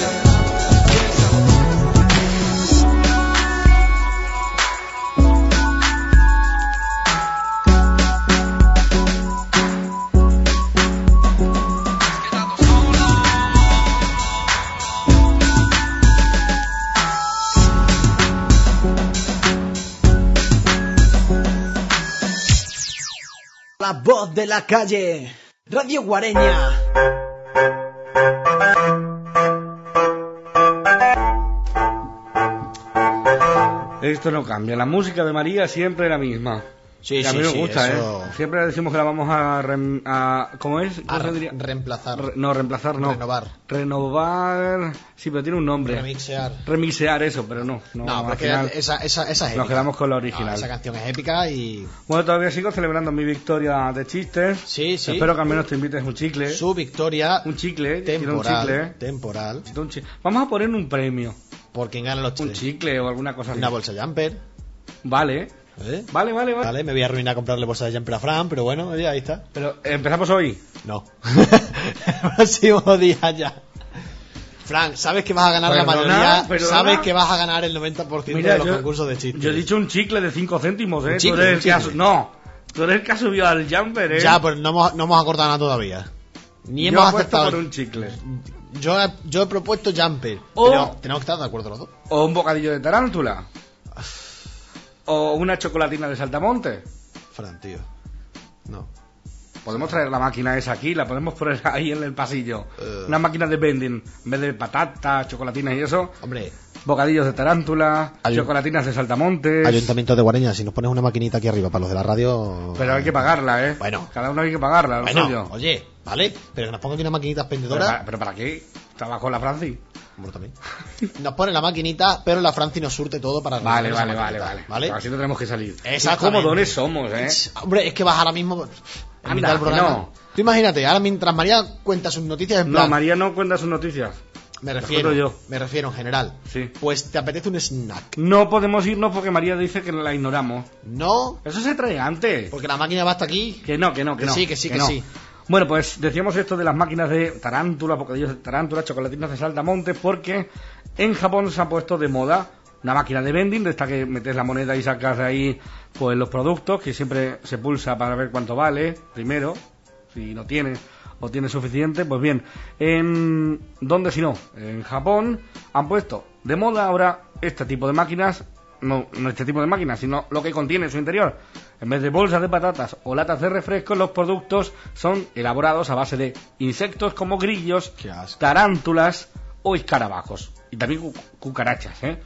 Speaker 1: voz de la calle, Radio Guareña.
Speaker 3: Esto no cambia, la música de María siempre es la misma.
Speaker 2: Sí,
Speaker 3: que a mí me gusta,
Speaker 2: eso...
Speaker 3: Siempre decimos que la vamos a ¿cómo es? ¿Cómo se diría?
Speaker 2: Reemplazar.
Speaker 3: Reemplazar no. Renovar. Sí, pero tiene un nombre. Remixear eso, pero no.
Speaker 2: No, porque al final esa es épica.
Speaker 3: Nos quedamos con la original.
Speaker 2: Esa canción es épica y...
Speaker 3: Bueno, todavía sigo celebrando mi victoria de chistes.
Speaker 2: Sí.
Speaker 3: Espero que al menos te invites un chicle.
Speaker 2: Su victoria...
Speaker 3: Un chicle.
Speaker 2: Temporal.
Speaker 3: Vamos a poner un premio.
Speaker 2: Por quien gana los chicles.
Speaker 3: Un chicle o alguna cosa así.
Speaker 2: Una bolsa jumper.
Speaker 3: Vale. Vale.
Speaker 2: Vale, me voy a arruinar a comprarle bolsa de jumper a Fran, pero bueno, ahí está.
Speaker 3: Pero, ¿empezamos hoy?
Speaker 2: No. Próximo día ya. Fran, sabes que vas a ganar la mayoría. Sabes que vas a ganar el 90% de los concursos de chistes.
Speaker 3: Yo he dicho un chicle de 5 céntimos, ¿eh? Tú eres el que ha subido al jumper, ¿eh?
Speaker 2: Ya, pues no hemos acordado nada todavía. Ni hemos aceptado.
Speaker 3: Por un chicle.
Speaker 2: Yo he propuesto jumper. Pero tenemos que estar de acuerdo los dos.
Speaker 3: O un bocadillo de tarántula. O una chocolatina de saltamonte.
Speaker 2: Fran, tío. No.
Speaker 3: Podemos traer la máquina esa aquí, la podemos poner ahí en el pasillo. Una máquina de vending. En vez de patatas, chocolatinas y eso.
Speaker 2: Hombre.
Speaker 3: Bocadillos de tarántula, chocolatinas de saltamontes.
Speaker 2: Ayuntamiento de Guareña, si nos pones una maquinita aquí arriba para los de la radio.
Speaker 3: Pero hay que pagarla, ¿eh?
Speaker 2: Bueno.
Speaker 3: Cada uno hay que pagarla, lo suyo.
Speaker 2: Oye, vale. Pero que nos ponga aquí una maquinita expendedora.
Speaker 3: ¿Pero para qué? ¿Trabajo en la Franci?
Speaker 2: Bueno, también. Nos pone la maquinita, pero la Franci nos surte todo para...
Speaker 3: Vale. Así no tenemos que salir. Qué comodones somos, ¿eh?
Speaker 2: Hombre, es que vas ahora mismo... A mitad del programa. No. Tú imagínate, ahora mientras María cuenta sus noticias en plan...
Speaker 3: No, María no cuenta sus noticias.
Speaker 2: Me refiero en general.
Speaker 3: Sí.
Speaker 2: Pues te apetece un snack.
Speaker 3: No podemos irnos porque María dice que la ignoramos.
Speaker 2: No.
Speaker 3: Eso se trae antes.
Speaker 2: Porque la máquina va hasta aquí.
Speaker 3: Que no.
Speaker 2: Que sí.
Speaker 3: Bueno, pues decíamos esto de las máquinas de tarántula, bocadillos de tarántula, chocolatinas de saltamontes, porque en Japón se ha puesto de moda una máquina de vending, de esta que metes la moneda y sacas de ahí pues los productos, que siempre se pulsa para ver cuánto vale, primero, si no tienes o tienes suficiente. Pues bien, ¿dónde si no? En Japón han puesto de moda ahora este tipo de máquinas. No este tipo de máquinas, sino lo que contiene en su interior. En vez de bolsas de patatas o latas de refrescos, los productos son elaborados a base de insectos como grillos, tarántulas o escarabajos. Y también cucarachas, ¿eh?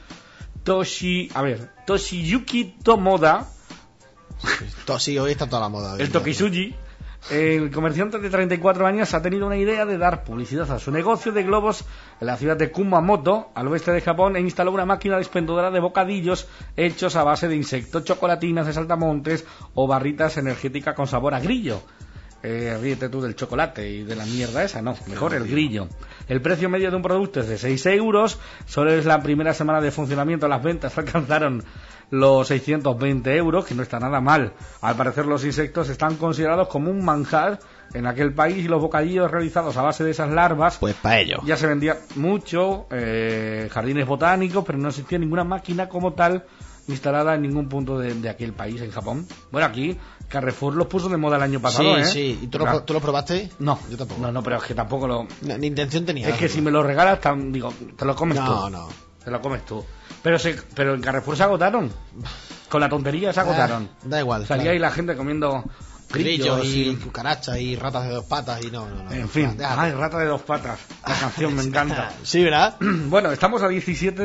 Speaker 3: Toshiyuki Tomoda.
Speaker 2: Sí, hoy está toda la moda.
Speaker 3: El Tokisuji. El comerciante de 34 años ha tenido una idea de dar publicidad a su negocio de globos en la ciudad de Kumamoto, al oeste de Japón, e instaló una máquina expendedora de bocadillos hechos a base de insectos, chocolatinas de saltamontes o barritas energéticas con sabor a grillo. Ríete tú del chocolate y de la mierda esa, no, mejor el grillo. El precio medio de un producto es de 6 euros. Solo es la primera semana de funcionamiento, las ventas alcanzaron los 620 euros, que no está nada mal. Al parecer los insectos están considerados como un manjar en aquel país, y los bocadillos realizados a base de esas larvas,
Speaker 2: pues para ello
Speaker 3: ya se vendía mucho, jardines botánicos, pero no existía ninguna máquina como tal instalada en ningún punto de aquel país, en Japón. Bueno, aquí Carrefour los puso de moda el año pasado, ¿eh?
Speaker 2: Sí. ¿Y tú lo probaste?
Speaker 3: No.
Speaker 2: Yo tampoco.
Speaker 3: No, pero es que tampoco lo...
Speaker 2: Ni intención tenía.
Speaker 3: Es que si me lo regalas, digo, te lo comes tú.
Speaker 2: No.
Speaker 3: Te lo comes tú. Pero en Carrefour se agotaron. Con la tontería se agotaron.
Speaker 2: Da igual.
Speaker 3: Salía ahí la gente comiendo
Speaker 2: grillos y cucarachas y ratas de 2 patas y no.
Speaker 3: En fin, rata de 2 patas. La canción me encanta.
Speaker 2: Sí, ¿verdad?
Speaker 3: Bueno, estamos a 18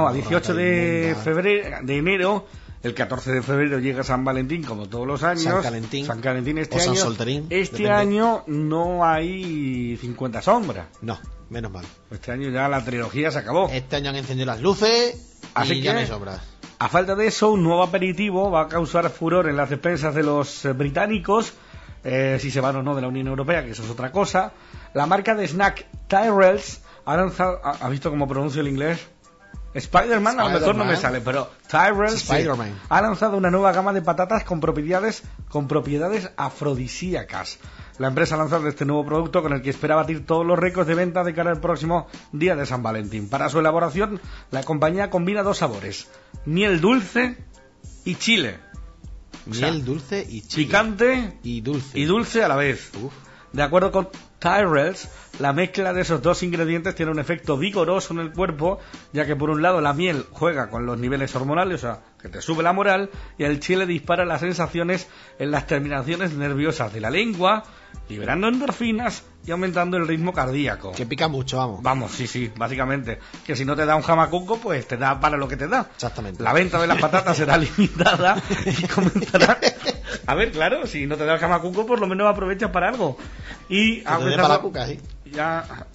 Speaker 3: de enero. El 14 de febrero llega San Valentín, como todos los años. San Valentín este año.
Speaker 2: San Solterín.
Speaker 3: Este año no hay 50 sombras.
Speaker 2: No, menos mal.
Speaker 3: Este año ya la trilogía se acabó.
Speaker 2: Este año han encendido las luces y ya no hay sombras.
Speaker 3: A falta de eso, un nuevo aperitivo va a causar furor en las despensas de los británicos, si se van o no de la Unión Europea, que eso es otra cosa. La marca de snack Tyrells ha lanzado... ¿Has visto cómo pronuncio el inglés? Spider-Man, a lo mejor no me sale, pero Tyrells ha lanzado una nueva gama de patatas con propiedades afrodisíacas. La empresa ha lanzado este nuevo producto con el que espera batir todos los récords de venta de cara al próximo día de San Valentín. Para su elaboración, la compañía combina 2 sabores: miel dulce y chile.
Speaker 2: Miel dulce y chile.
Speaker 3: Picante
Speaker 2: y dulce.
Speaker 3: Y dulce a la vez. De acuerdo con Tyrrells, la mezcla de esos dos ingredientes tiene un efecto vigoroso en el cuerpo, ya que por un lado la miel juega con los niveles hormonales, o sea, que te sube la moral, y el chile dispara las sensaciones en las terminaciones nerviosas de la lengua, liberando endorfinas y aumentando el ritmo cardíaco.
Speaker 2: Que pica mucho, vamos.
Speaker 3: Vamos, sí, básicamente. Que si no te da un jamacuco, pues te da para lo que te da.
Speaker 2: Exactamente.
Speaker 3: La venta de las patatas será limitada y comenzará... A ver, claro, si no te da el jamacuco, por lo menos aprovechas para algo. Y
Speaker 2: ha comenzado... para la cuca, sí.
Speaker 3: Ya,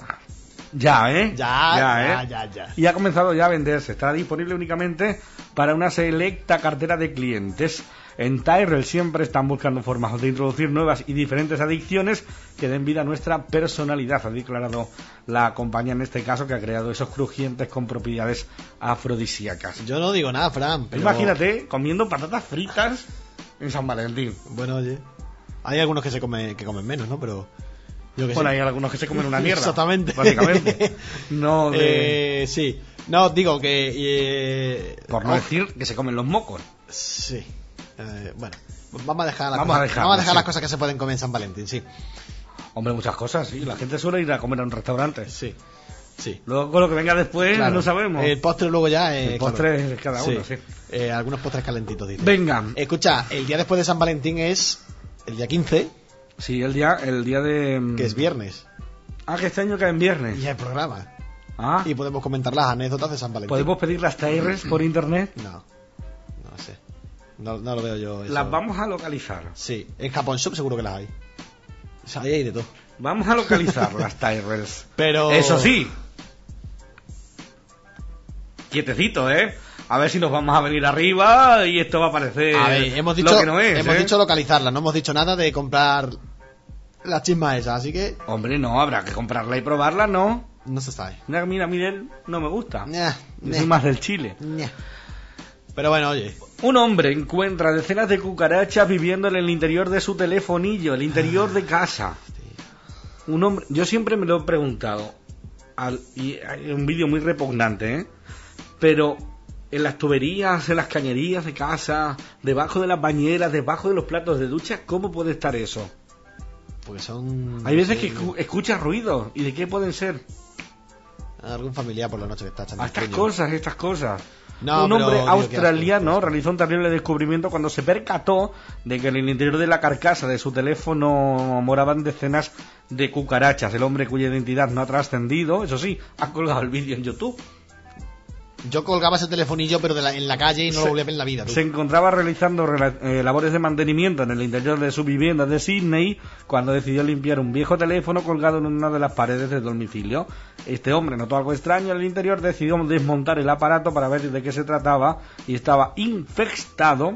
Speaker 3: Y ha comenzado ya a venderse. Está disponible únicamente para una selecta cartera de clientes. En Tyrrell siempre están buscando formas de introducir nuevas y diferentes adicciones que den vida a nuestra personalidad, ha declarado la compañía en este caso, que ha creado esos crujientes con propiedades afrodisíacas.
Speaker 2: Yo no digo nada, Fran, pero...
Speaker 3: Imagínate comiendo patatas fritas en San Valentín.
Speaker 2: Bueno, oye, hay algunos que comen menos, ¿no? Pero...
Speaker 3: Bueno, hay algunos que se comen una mierda.
Speaker 2: Exactamente.
Speaker 3: Básicamente. No
Speaker 2: sí. No, digo que...
Speaker 3: por no decir que se comen los mocos.
Speaker 2: Sí. Bueno, vamos a dejar las cosas que se pueden comer en San Valentín, sí.
Speaker 3: Hombre, muchas cosas, sí. La gente suele ir a comer a un restaurante.
Speaker 2: Sí.
Speaker 3: Luego con lo que venga después, claro, no sabemos.
Speaker 2: El postre luego ya...
Speaker 3: el postre es cada uno, sí.
Speaker 2: Algunos postres calentitos, dice.
Speaker 3: Venga.
Speaker 2: Escucha, el día después de San Valentín es el día 15.
Speaker 3: Sí, el día de...
Speaker 2: Que es viernes.
Speaker 3: Ah, que este año cae en viernes.
Speaker 2: Y hay programa.
Speaker 3: Ah.
Speaker 2: Y podemos comentar las anécdotas de San Valentín.
Speaker 3: ¿Podemos pedir las Tyrrells por internet?
Speaker 2: No sé. No lo veo yo eso.
Speaker 3: Las vamos a localizar.
Speaker 2: Sí, en Japón Shop seguro que las hay. O sea, ahí hay de todo.
Speaker 3: Vamos a localizar las Tyrrells.
Speaker 2: Pero...
Speaker 3: Eso sí. Quietecito, ¿eh? A ver si nos vamos a venir arriba y esto va a parecer...
Speaker 2: A ver, hemos dicho,
Speaker 3: lo que no es,
Speaker 2: hemos dicho localizarla, no hemos dicho nada de comprar las chismas esas, así que...
Speaker 3: Hombre, no, habrá que comprarla y probarla, ¿no?
Speaker 2: No se sabe.
Speaker 3: Mira, Miguel, no me gusta. Soy más del chile.
Speaker 2: Pero bueno, oye.
Speaker 3: Un hombre encuentra decenas de cucarachas viviendo en el interior de su telefonillo, el interior de casa. Un hombre, yo siempre me lo he preguntado, y hay un vídeo muy repugnante, ¿eh? Pero en las tuberías, en las cañerías de casa, debajo de las bañeras, debajo de los platos de ducha, ¿cómo puede estar eso?
Speaker 2: Porque son...
Speaker 3: Hay veces que escuchas ruidos, ¿y de qué pueden ser?
Speaker 2: Algún familiar por la noche que está echando
Speaker 3: estas cosas.
Speaker 2: No,
Speaker 3: un hombre australiano realizó un terrible descubrimiento cuando se percató de que en el interior de la carcasa de su teléfono moraban decenas de cucarachas. El hombre, cuya identidad no ha trascendido, eso sí, ha colgado el vídeo en YouTube.
Speaker 2: Yo colgaba ese telefonillo, pero en la calle, y no lo volví a ver en la vida.
Speaker 3: Se encontraba realizando labores de mantenimiento en el interior de su vivienda de Sydney cuando decidió limpiar un viejo teléfono colgado en una de las paredes del domicilio. Este hombre notó algo extraño en el interior, decidió desmontar el aparato para ver de qué se trataba y estaba infectado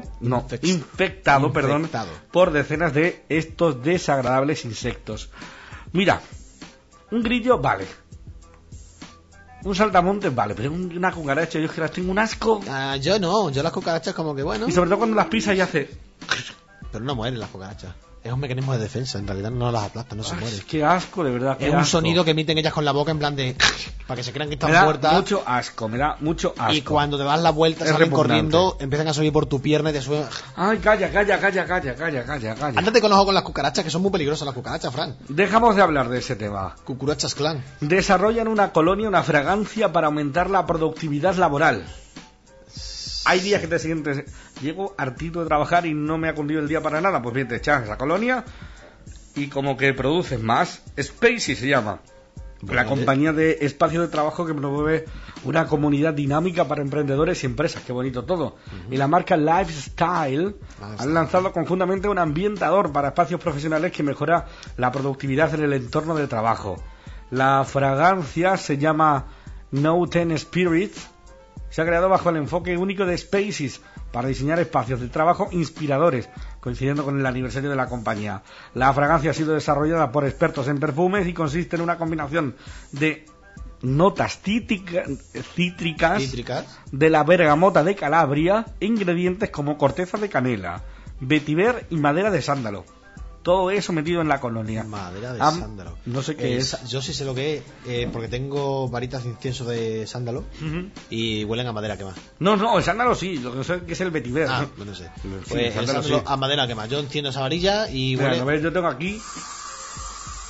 Speaker 3: por decenas de estos desagradables insectos. Mira, un grillo vale. Un saltamontes vale, pero una cucaracha, yo es que las tengo un asco.
Speaker 2: Yo no, yo las cucarachas como que bueno.
Speaker 3: Y sobre todo cuando las pisas y hace...
Speaker 2: Pero no mueren las cucarachas. Es un mecanismo de defensa, en realidad no las aplastan, no se mueren.
Speaker 3: Qué asco, de verdad.
Speaker 2: Es un sonido que emiten ellas con la boca en plan de... para que se crean que están muertas.
Speaker 3: Me da mucho asco.
Speaker 2: Y cuando te das la vuelta, salen corriendo, empiezan a subir por tu pierna y te suben...
Speaker 3: Ay, calla.
Speaker 2: Ándate con ojo con las cucarachas, que son muy peligrosas las cucarachas, Fran.
Speaker 3: Dejamos de hablar de ese tema.
Speaker 2: Cucarachas Clan.
Speaker 3: Desarrollan una colonia, una fragancia para aumentar la productividad laboral. Hay días que te sientes, llego hartito de trabajar y no me ha cundido el día para nada, pues bien, te echas esa colonia y como que produces más. Spacey se llama, la compañía de espacio de trabajo que promueve una comunidad dinámica para emprendedores y empresas, qué bonito todo. Y la marca Lifestyle han lanzado conjuntamente un ambientador para espacios profesionales que mejora la productividad en el entorno de trabajo. La fragancia se llama No Ten Spirits. Se ha creado bajo el enfoque único de Spaces para diseñar espacios de trabajo inspiradores, coincidiendo con el aniversario de la compañía. La fragancia ha sido desarrollada por expertos en perfumes y consiste en una combinación de notas cítricas de la bergamota de Calabria e ingredientes como corteza de canela, vetiver y madera de sándalo. Todo eso metido en la colonia.
Speaker 2: Madera de sándalo.
Speaker 3: No sé qué es.
Speaker 2: Yo sí sé lo que es, porque tengo varitas de incienso de sándalo y huelen a madera quemada.
Speaker 3: No, el sándalo sí, lo que sé que es el vetiver.
Speaker 2: No sé.
Speaker 3: Pues
Speaker 2: el sándalo sí. A madera quemada. Yo enciendo esa varilla y huele...
Speaker 3: Mira, yo tengo aquí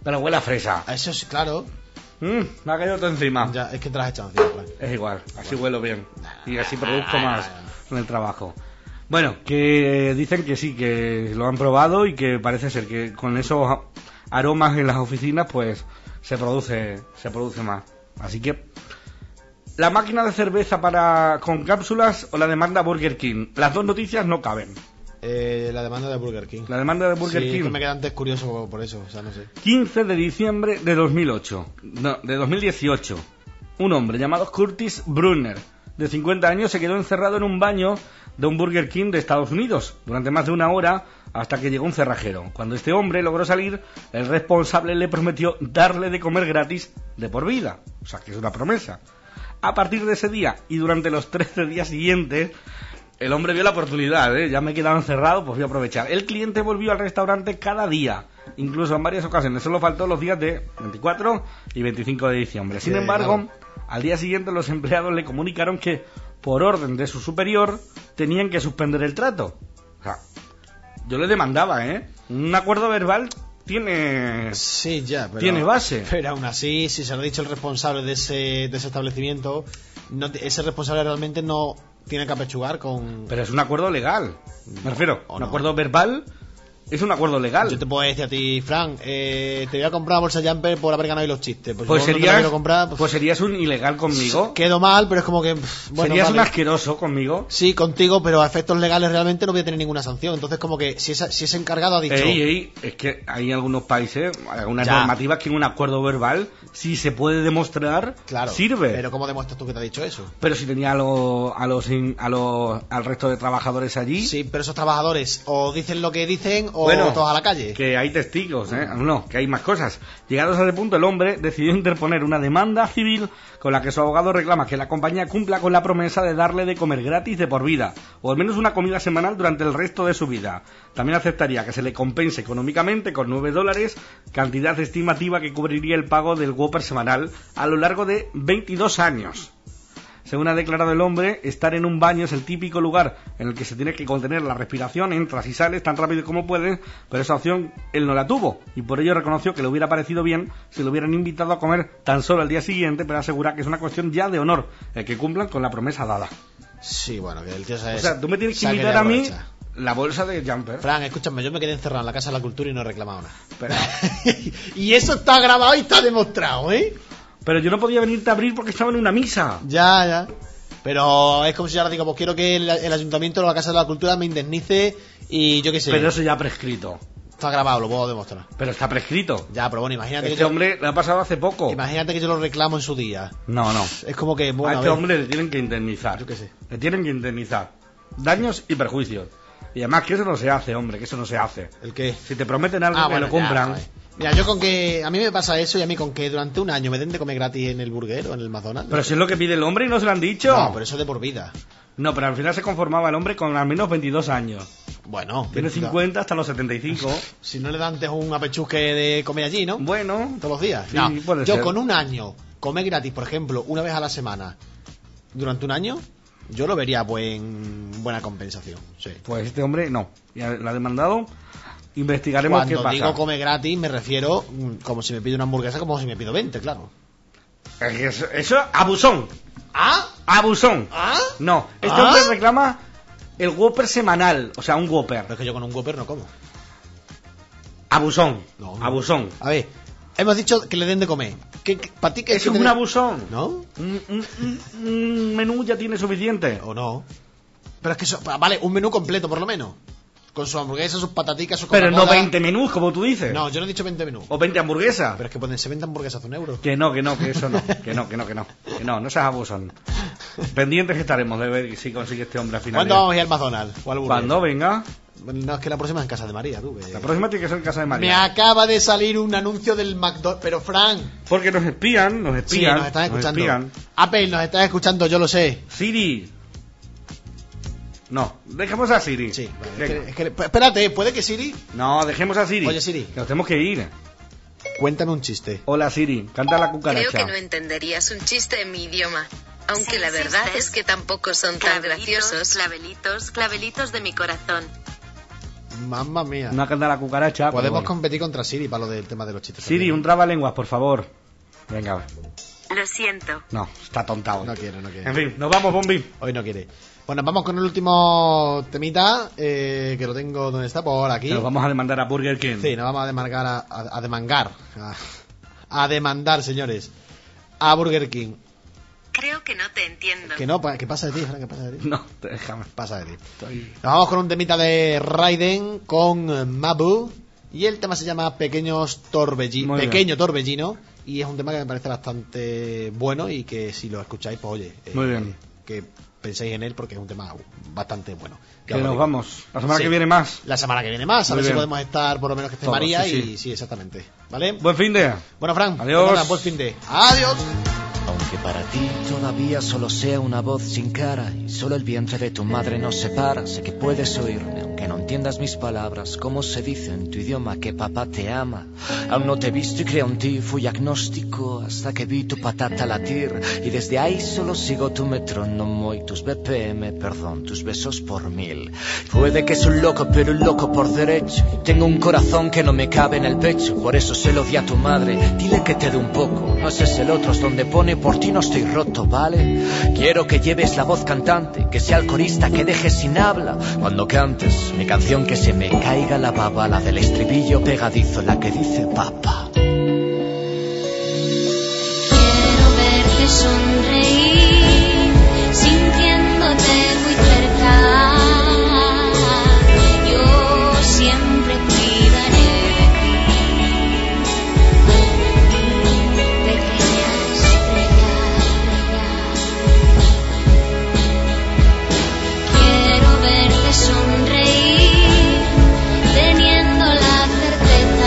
Speaker 3: Pero huele a fresa.
Speaker 2: Eso sí, claro.
Speaker 3: Me ha caído todo encima.
Speaker 2: Ya, es que te lo has echado encima, claro.
Speaker 3: Es igual, así huelo bien. Y así produzco más en el trabajo. Bueno, que dicen que sí, que lo han probado y que parece ser que con esos aromas en las oficinas, pues se produce más. Así que, ¿la máquina de cerveza con cápsulas o la demanda Burger King? Las dos noticias no caben.
Speaker 2: La demanda de Burger King.
Speaker 3: La demanda de Burger King.
Speaker 2: Que me queda antes curioso por eso, o sea, no sé.
Speaker 3: 15 de diciembre de 2018. Un hombre llamado Curtis Brunner, de 50 años, se quedó encerrado en un baño de un Burger King de Estados Unidos durante más de una hora hasta que llegó un cerrajero. Cuando este hombre logró salir, el responsable le prometió darle de comer gratis de por vida. O sea, que es una promesa. A partir de ese día y durante los 13 días siguientes, el hombre vio la oportunidad, ya me he quedado encerrado, pues voy a aprovechar. El cliente volvió al restaurante cada día, incluso en varias ocasiones. Solo faltó los días de 24 y 25 de diciembre. Sin embargo, al día siguiente los empleados le comunicaron que, por orden de su superior, tenían que suspender el trato. O sea, yo le demandaba, un acuerdo verbal tiene base.
Speaker 2: Pero aún así, si se lo ha dicho el responsable de ese establecimiento, ese responsable realmente no tiene que apechugar con...
Speaker 3: Pero es un acuerdo legal, me refiero. Un acuerdo verbal es un acuerdo legal.
Speaker 2: Yo te puedo decir a ti, Fran, te voy a comprar una bolsa de jumper por haber ganado hoy los chistes.
Speaker 3: Pues serías un ilegal conmigo.
Speaker 2: Quedo mal, pero es como que...
Speaker 3: ¿Serías un asqueroso conmigo?
Speaker 2: Sí, contigo, pero a efectos legales realmente no voy a tener ninguna sanción. Entonces, como que si ese encargado ha dicho...
Speaker 3: Es que hay algunos países, algunas normativas que en un acuerdo verbal, si se puede demostrar, sirve.
Speaker 2: Pero ¿cómo demuestras tú que te ha dicho eso?
Speaker 3: Pero si tenía al resto de trabajadores allí...
Speaker 2: Sí, pero esos trabajadores o dicen lo que dicen o todos a la calle.
Speaker 3: Que hay testigos, no, que hay más cosas. Llegados a ese punto, el hombre decidió interponer una demanda civil con la que su abogado reclama que la compañía cumpla con la promesa de darle de comer gratis de por vida, o al menos una comida semanal durante el resto de su vida. También aceptaría que se le compense económicamente con $9, cantidad estimativa que cubriría el pago del Whopper semanal a lo largo de 22 años. Según ha declarado el hombre, estar en un baño es el típico lugar en el que se tiene que contener la respiración, entras y sales tan rápido como puedes, pero esa opción él no la tuvo, y por ello reconoció que le hubiera parecido bien si lo hubieran invitado a comer tan solo al día siguiente, pero asegura que es una cuestión ya de honor, el que cumplan con la promesa dada.
Speaker 2: Sí, bueno, que el tío sabe...
Speaker 3: O sea, tú me tienes que invitar a mí la bolsa de jumper.
Speaker 2: Fran, escúchame, yo me quedé encerrado en la Casa de la Cultura y no he reclamado nada. Pero... y eso está grabado y está demostrado,
Speaker 3: Pero yo no podía venirte a abrir porque estaba en una misa.
Speaker 2: Ya. Pero es como si ahora digo, pues quiero que el ayuntamiento o la Casa de la Cultura me indemnice y yo qué sé.
Speaker 3: Pero eso ya ha prescrito.
Speaker 2: Está grabado, lo puedo demostrar.
Speaker 3: Pero está prescrito.
Speaker 2: Ya, pero bueno, imagínate
Speaker 3: que hombre le ha pasado hace poco.
Speaker 2: Imagínate que yo lo reclamo en su día.
Speaker 3: No.
Speaker 2: Es como que, bueno,
Speaker 3: a este hombre le tienen que indemnizar.
Speaker 2: Yo qué sé.
Speaker 3: Le tienen que indemnizar. Daños y perjuicios. Y además que eso no se hace, hombre, que eso no se hace.
Speaker 2: ¿El qué?
Speaker 3: Si te prometen algo que lo compran...
Speaker 2: Mira, yo con que... A mí me pasa eso y a mí con que durante un año me den de comer gratis en el burger o en el McDonald's.
Speaker 3: Pero si es lo que pide el hombre y no se lo han dicho.
Speaker 2: No, pero eso de por vida.
Speaker 3: No, pero al final se conformaba el hombre con al menos 22 años.
Speaker 2: Bueno.
Speaker 3: Tiene 50 hasta los 75.
Speaker 2: Si no le dan antes un apechusque de comer allí, ¿no?
Speaker 3: Bueno.
Speaker 2: Todos los días.
Speaker 3: Sí,
Speaker 2: no,
Speaker 3: puede
Speaker 2: yo
Speaker 3: ser.
Speaker 2: Con un año comer gratis, por ejemplo, una vez a la semana, durante un año... Yo lo vería buena compensación. Sí.
Speaker 3: Pues este hombre no. Ya lo ha demandado. Investigaremos qué pasa.
Speaker 2: Cuando digo come gratis me refiero como si me pido una hamburguesa, como si me pido 20, claro.
Speaker 3: Eso abusón.
Speaker 2: ¿Ah?
Speaker 3: Abusón.
Speaker 2: ¿Ah?
Speaker 3: No, este hombre reclama el Whopper semanal, o sea, un Whopper.
Speaker 2: Pero es que yo con un Whopper no como.
Speaker 3: Abusón.
Speaker 2: No.
Speaker 3: Abusón.
Speaker 2: A ver, hemos dicho que le den de comer. ¿Para ti qué
Speaker 3: es un abusón?
Speaker 2: ¿No?
Speaker 3: Un menú ya tiene suficiente.
Speaker 2: ¿O no? Pero es que eso, vale, un menú completo por lo menos. Con su hamburguesa, sus pataticas, su
Speaker 3: Coca-Cola. Pero no 20 menús, como tú dices.
Speaker 2: No, yo no he dicho 20 menús.
Speaker 3: O 20 hamburguesas.
Speaker 2: Pero es que ponerse 20 hamburguesas a €1.
Speaker 3: Que no, que eso no. Que no seas abusón. Pendientes estaremos de ver si consigue este hombre al final.
Speaker 2: ¿Cuándo vamos a ir al McDonald's? ¿O al burger?
Speaker 3: Cuando venga.
Speaker 2: No, es que la próxima es en Casa de María, tú.
Speaker 3: La próxima tiene que ser en Casa de María.
Speaker 2: Me acaba de salir un anuncio del McDonald's. Pero, Frank.
Speaker 3: Porque nos espían.
Speaker 2: Sí, nos están escuchando. Apple, nos estás escuchando, yo lo sé.
Speaker 3: Siri. No, dejemos a Siri.
Speaker 2: Sí, es que, espérate, ¿puede que Siri?
Speaker 3: No, dejemos a Siri.
Speaker 2: Oye, Siri.
Speaker 3: Nos tenemos que ir.
Speaker 2: Cuéntame un chiste.
Speaker 3: Hola, Siri, canta la cucaracha.
Speaker 6: Creo que no entenderías un chiste en mi idioma. Aunque la verdad es que tampoco son tan graciosos. Clavelitos de mi corazón.
Speaker 2: Mamma mía.
Speaker 3: Una canta la cucaracha.
Speaker 2: Podemos competir contra Siri para lo del tema de los chistes.
Speaker 3: Siri, un trabalenguas, por favor. Venga.
Speaker 6: Lo siento.
Speaker 3: No, está tontado.
Speaker 2: No quiere.
Speaker 3: En fin, nos vamos, Bombi.
Speaker 2: Hoy no quiere. Bueno, vamos con el último temita, que lo tengo donde está, por aquí.
Speaker 3: Nos vamos a demandar a Burger King.
Speaker 2: Sí, nos vamos a demandar, señores, a Burger King.
Speaker 6: Creo que no te entiendo.
Speaker 2: Que no, ¿qué pasa de ti, Fran? ¿Qué pasa de ti?
Speaker 3: No, déjame.
Speaker 2: Pasa de ti. Nos vamos con un temita de Raiden con Mabu. Y el tema se llama Pequeño Torbellino. Y es un tema que me parece bastante bueno y que si lo escucháis, pues oye,
Speaker 3: muy bien.
Speaker 2: Que penséis en él porque es un tema bastante bueno.
Speaker 3: Que nos vamos. La semana que viene más.
Speaker 2: La semana que viene más. A ver si podemos estar por lo menos que esté María.
Speaker 3: Sí.
Speaker 2: Sí, exactamente. ¿Vale?
Speaker 3: Buen fin de.
Speaker 2: Bueno, Fran.
Speaker 3: Adiós.
Speaker 2: Buen fin de. Adiós.
Speaker 7: Aunque para ti todavía solo sea una voz sin cara y solo el vientre de tu madre nos separa, sé que puedes oírme aunque no entiendas mis palabras, como se dice en tu idioma que papá te ama. Aún no te he visto y creo en ti, fui agnóstico hasta que vi tu patata latir y desde ahí solo sigo tu metrónomo y tus BPM, perdón, tus besos por 1000. Puede que soy un loco, pero un loco por derecho. Tengo un corazón que no me cabe en el pecho, por eso se lo di a tu madre. Dile que te dé un poco, no ese es el otro, es donde pone por ti no estoy roto, ¿vale? Quiero que lleves la voz cantante, que sea el corista que dejes sin habla. Cuando cantes mi canción que se me caiga la baba, la del estribillo pegadizo, la que dice papá.
Speaker 8: Quiero verte sonreír, sintiéndote muy cerca. Yo siempre cuidaré de ti, pequeña estrella. Quiero verte sonreír, teniendo la certeza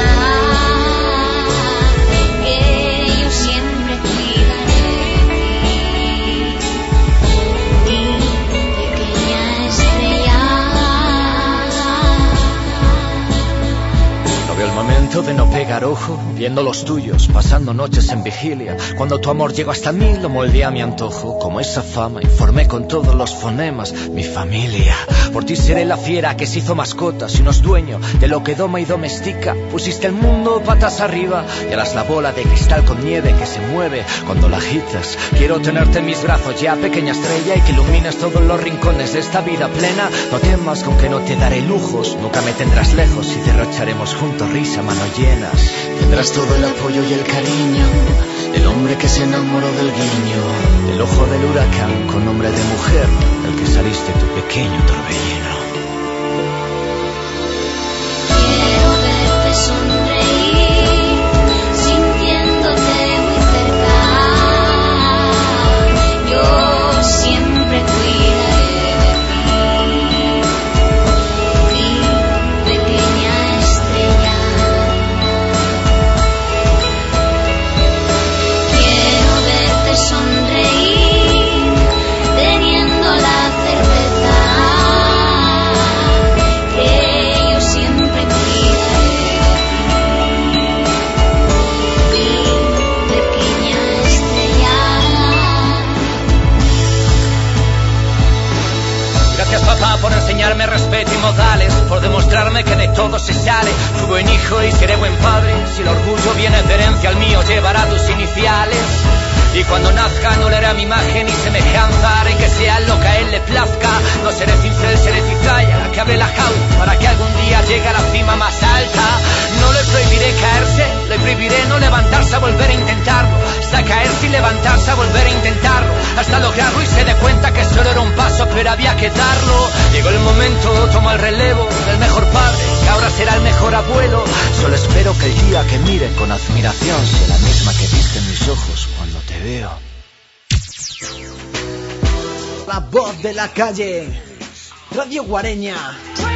Speaker 8: que yo siempre cuidaré de ti, mi pequeña estrella.
Speaker 7: No veo el momento de no pegar ojo, viendo los tuyos, pasando noches en vigilia. Cuando tu amor llegó hasta mí, lo moldeé a mi antojo. Como esa fama, informé con todos los fonemas mi familia. Por ti seré la fiera que se hizo mascota, si no es dueño de lo que doma y domestica. Pusiste el mundo patas arriba y harás la bola de cristal con nieve que se mueve cuando la agitas. Quiero tenerte en mis brazos ya, pequeña estrella, y que ilumines todos los rincones de esta vida plena. No temas que aunque no te daré lujos, nunca me tendrás lejos y derrocharemos juntos risa, mano llenas. Tendrás todo el apoyo y el cariño del hombre que se enamoró del guiño, del ojo del huracán con nombre de mujer, del que saliste tu pequeño torbellino.
Speaker 8: Quiero verte sonreír, sintiéndote muy cerca. Yo siempre cuidaré de ti, mi pequeña estrella. Quiero verte sonreír, teniendo la certeza que yo siempre cuidaré de ti, mi pequeña estrella.
Speaker 7: Gracias papá por enseñarme respeto y modales, por demostrarme que de todo se sale. Fui buen hijo y seré buen padre, si el orgullo viene de herencia, el mío llevará tus iniciales. Y cuando nazca no le haré a mi imagen y semejanza, haré que sea lo que a él le plazca. No seré cincel, seré cizalla, que abre la jaula para que algún día llegue a la cima más alta. No le prohibiré caerse, le prohibiré no levantarse a volver a intentarlo, hasta caerse y levantarse a volver a intentarlo, hasta lograrlo y se dé cuenta que solo era un paso pero había que darlo. Llegó el momento, tomo el relevo del mejor padre, que ahora será el mejor abuelo. Solo espero que el día que mire con admiración sea la misma que viste en mis ojos cuando te veo.
Speaker 1: La voz de la calle, Radio Guareña.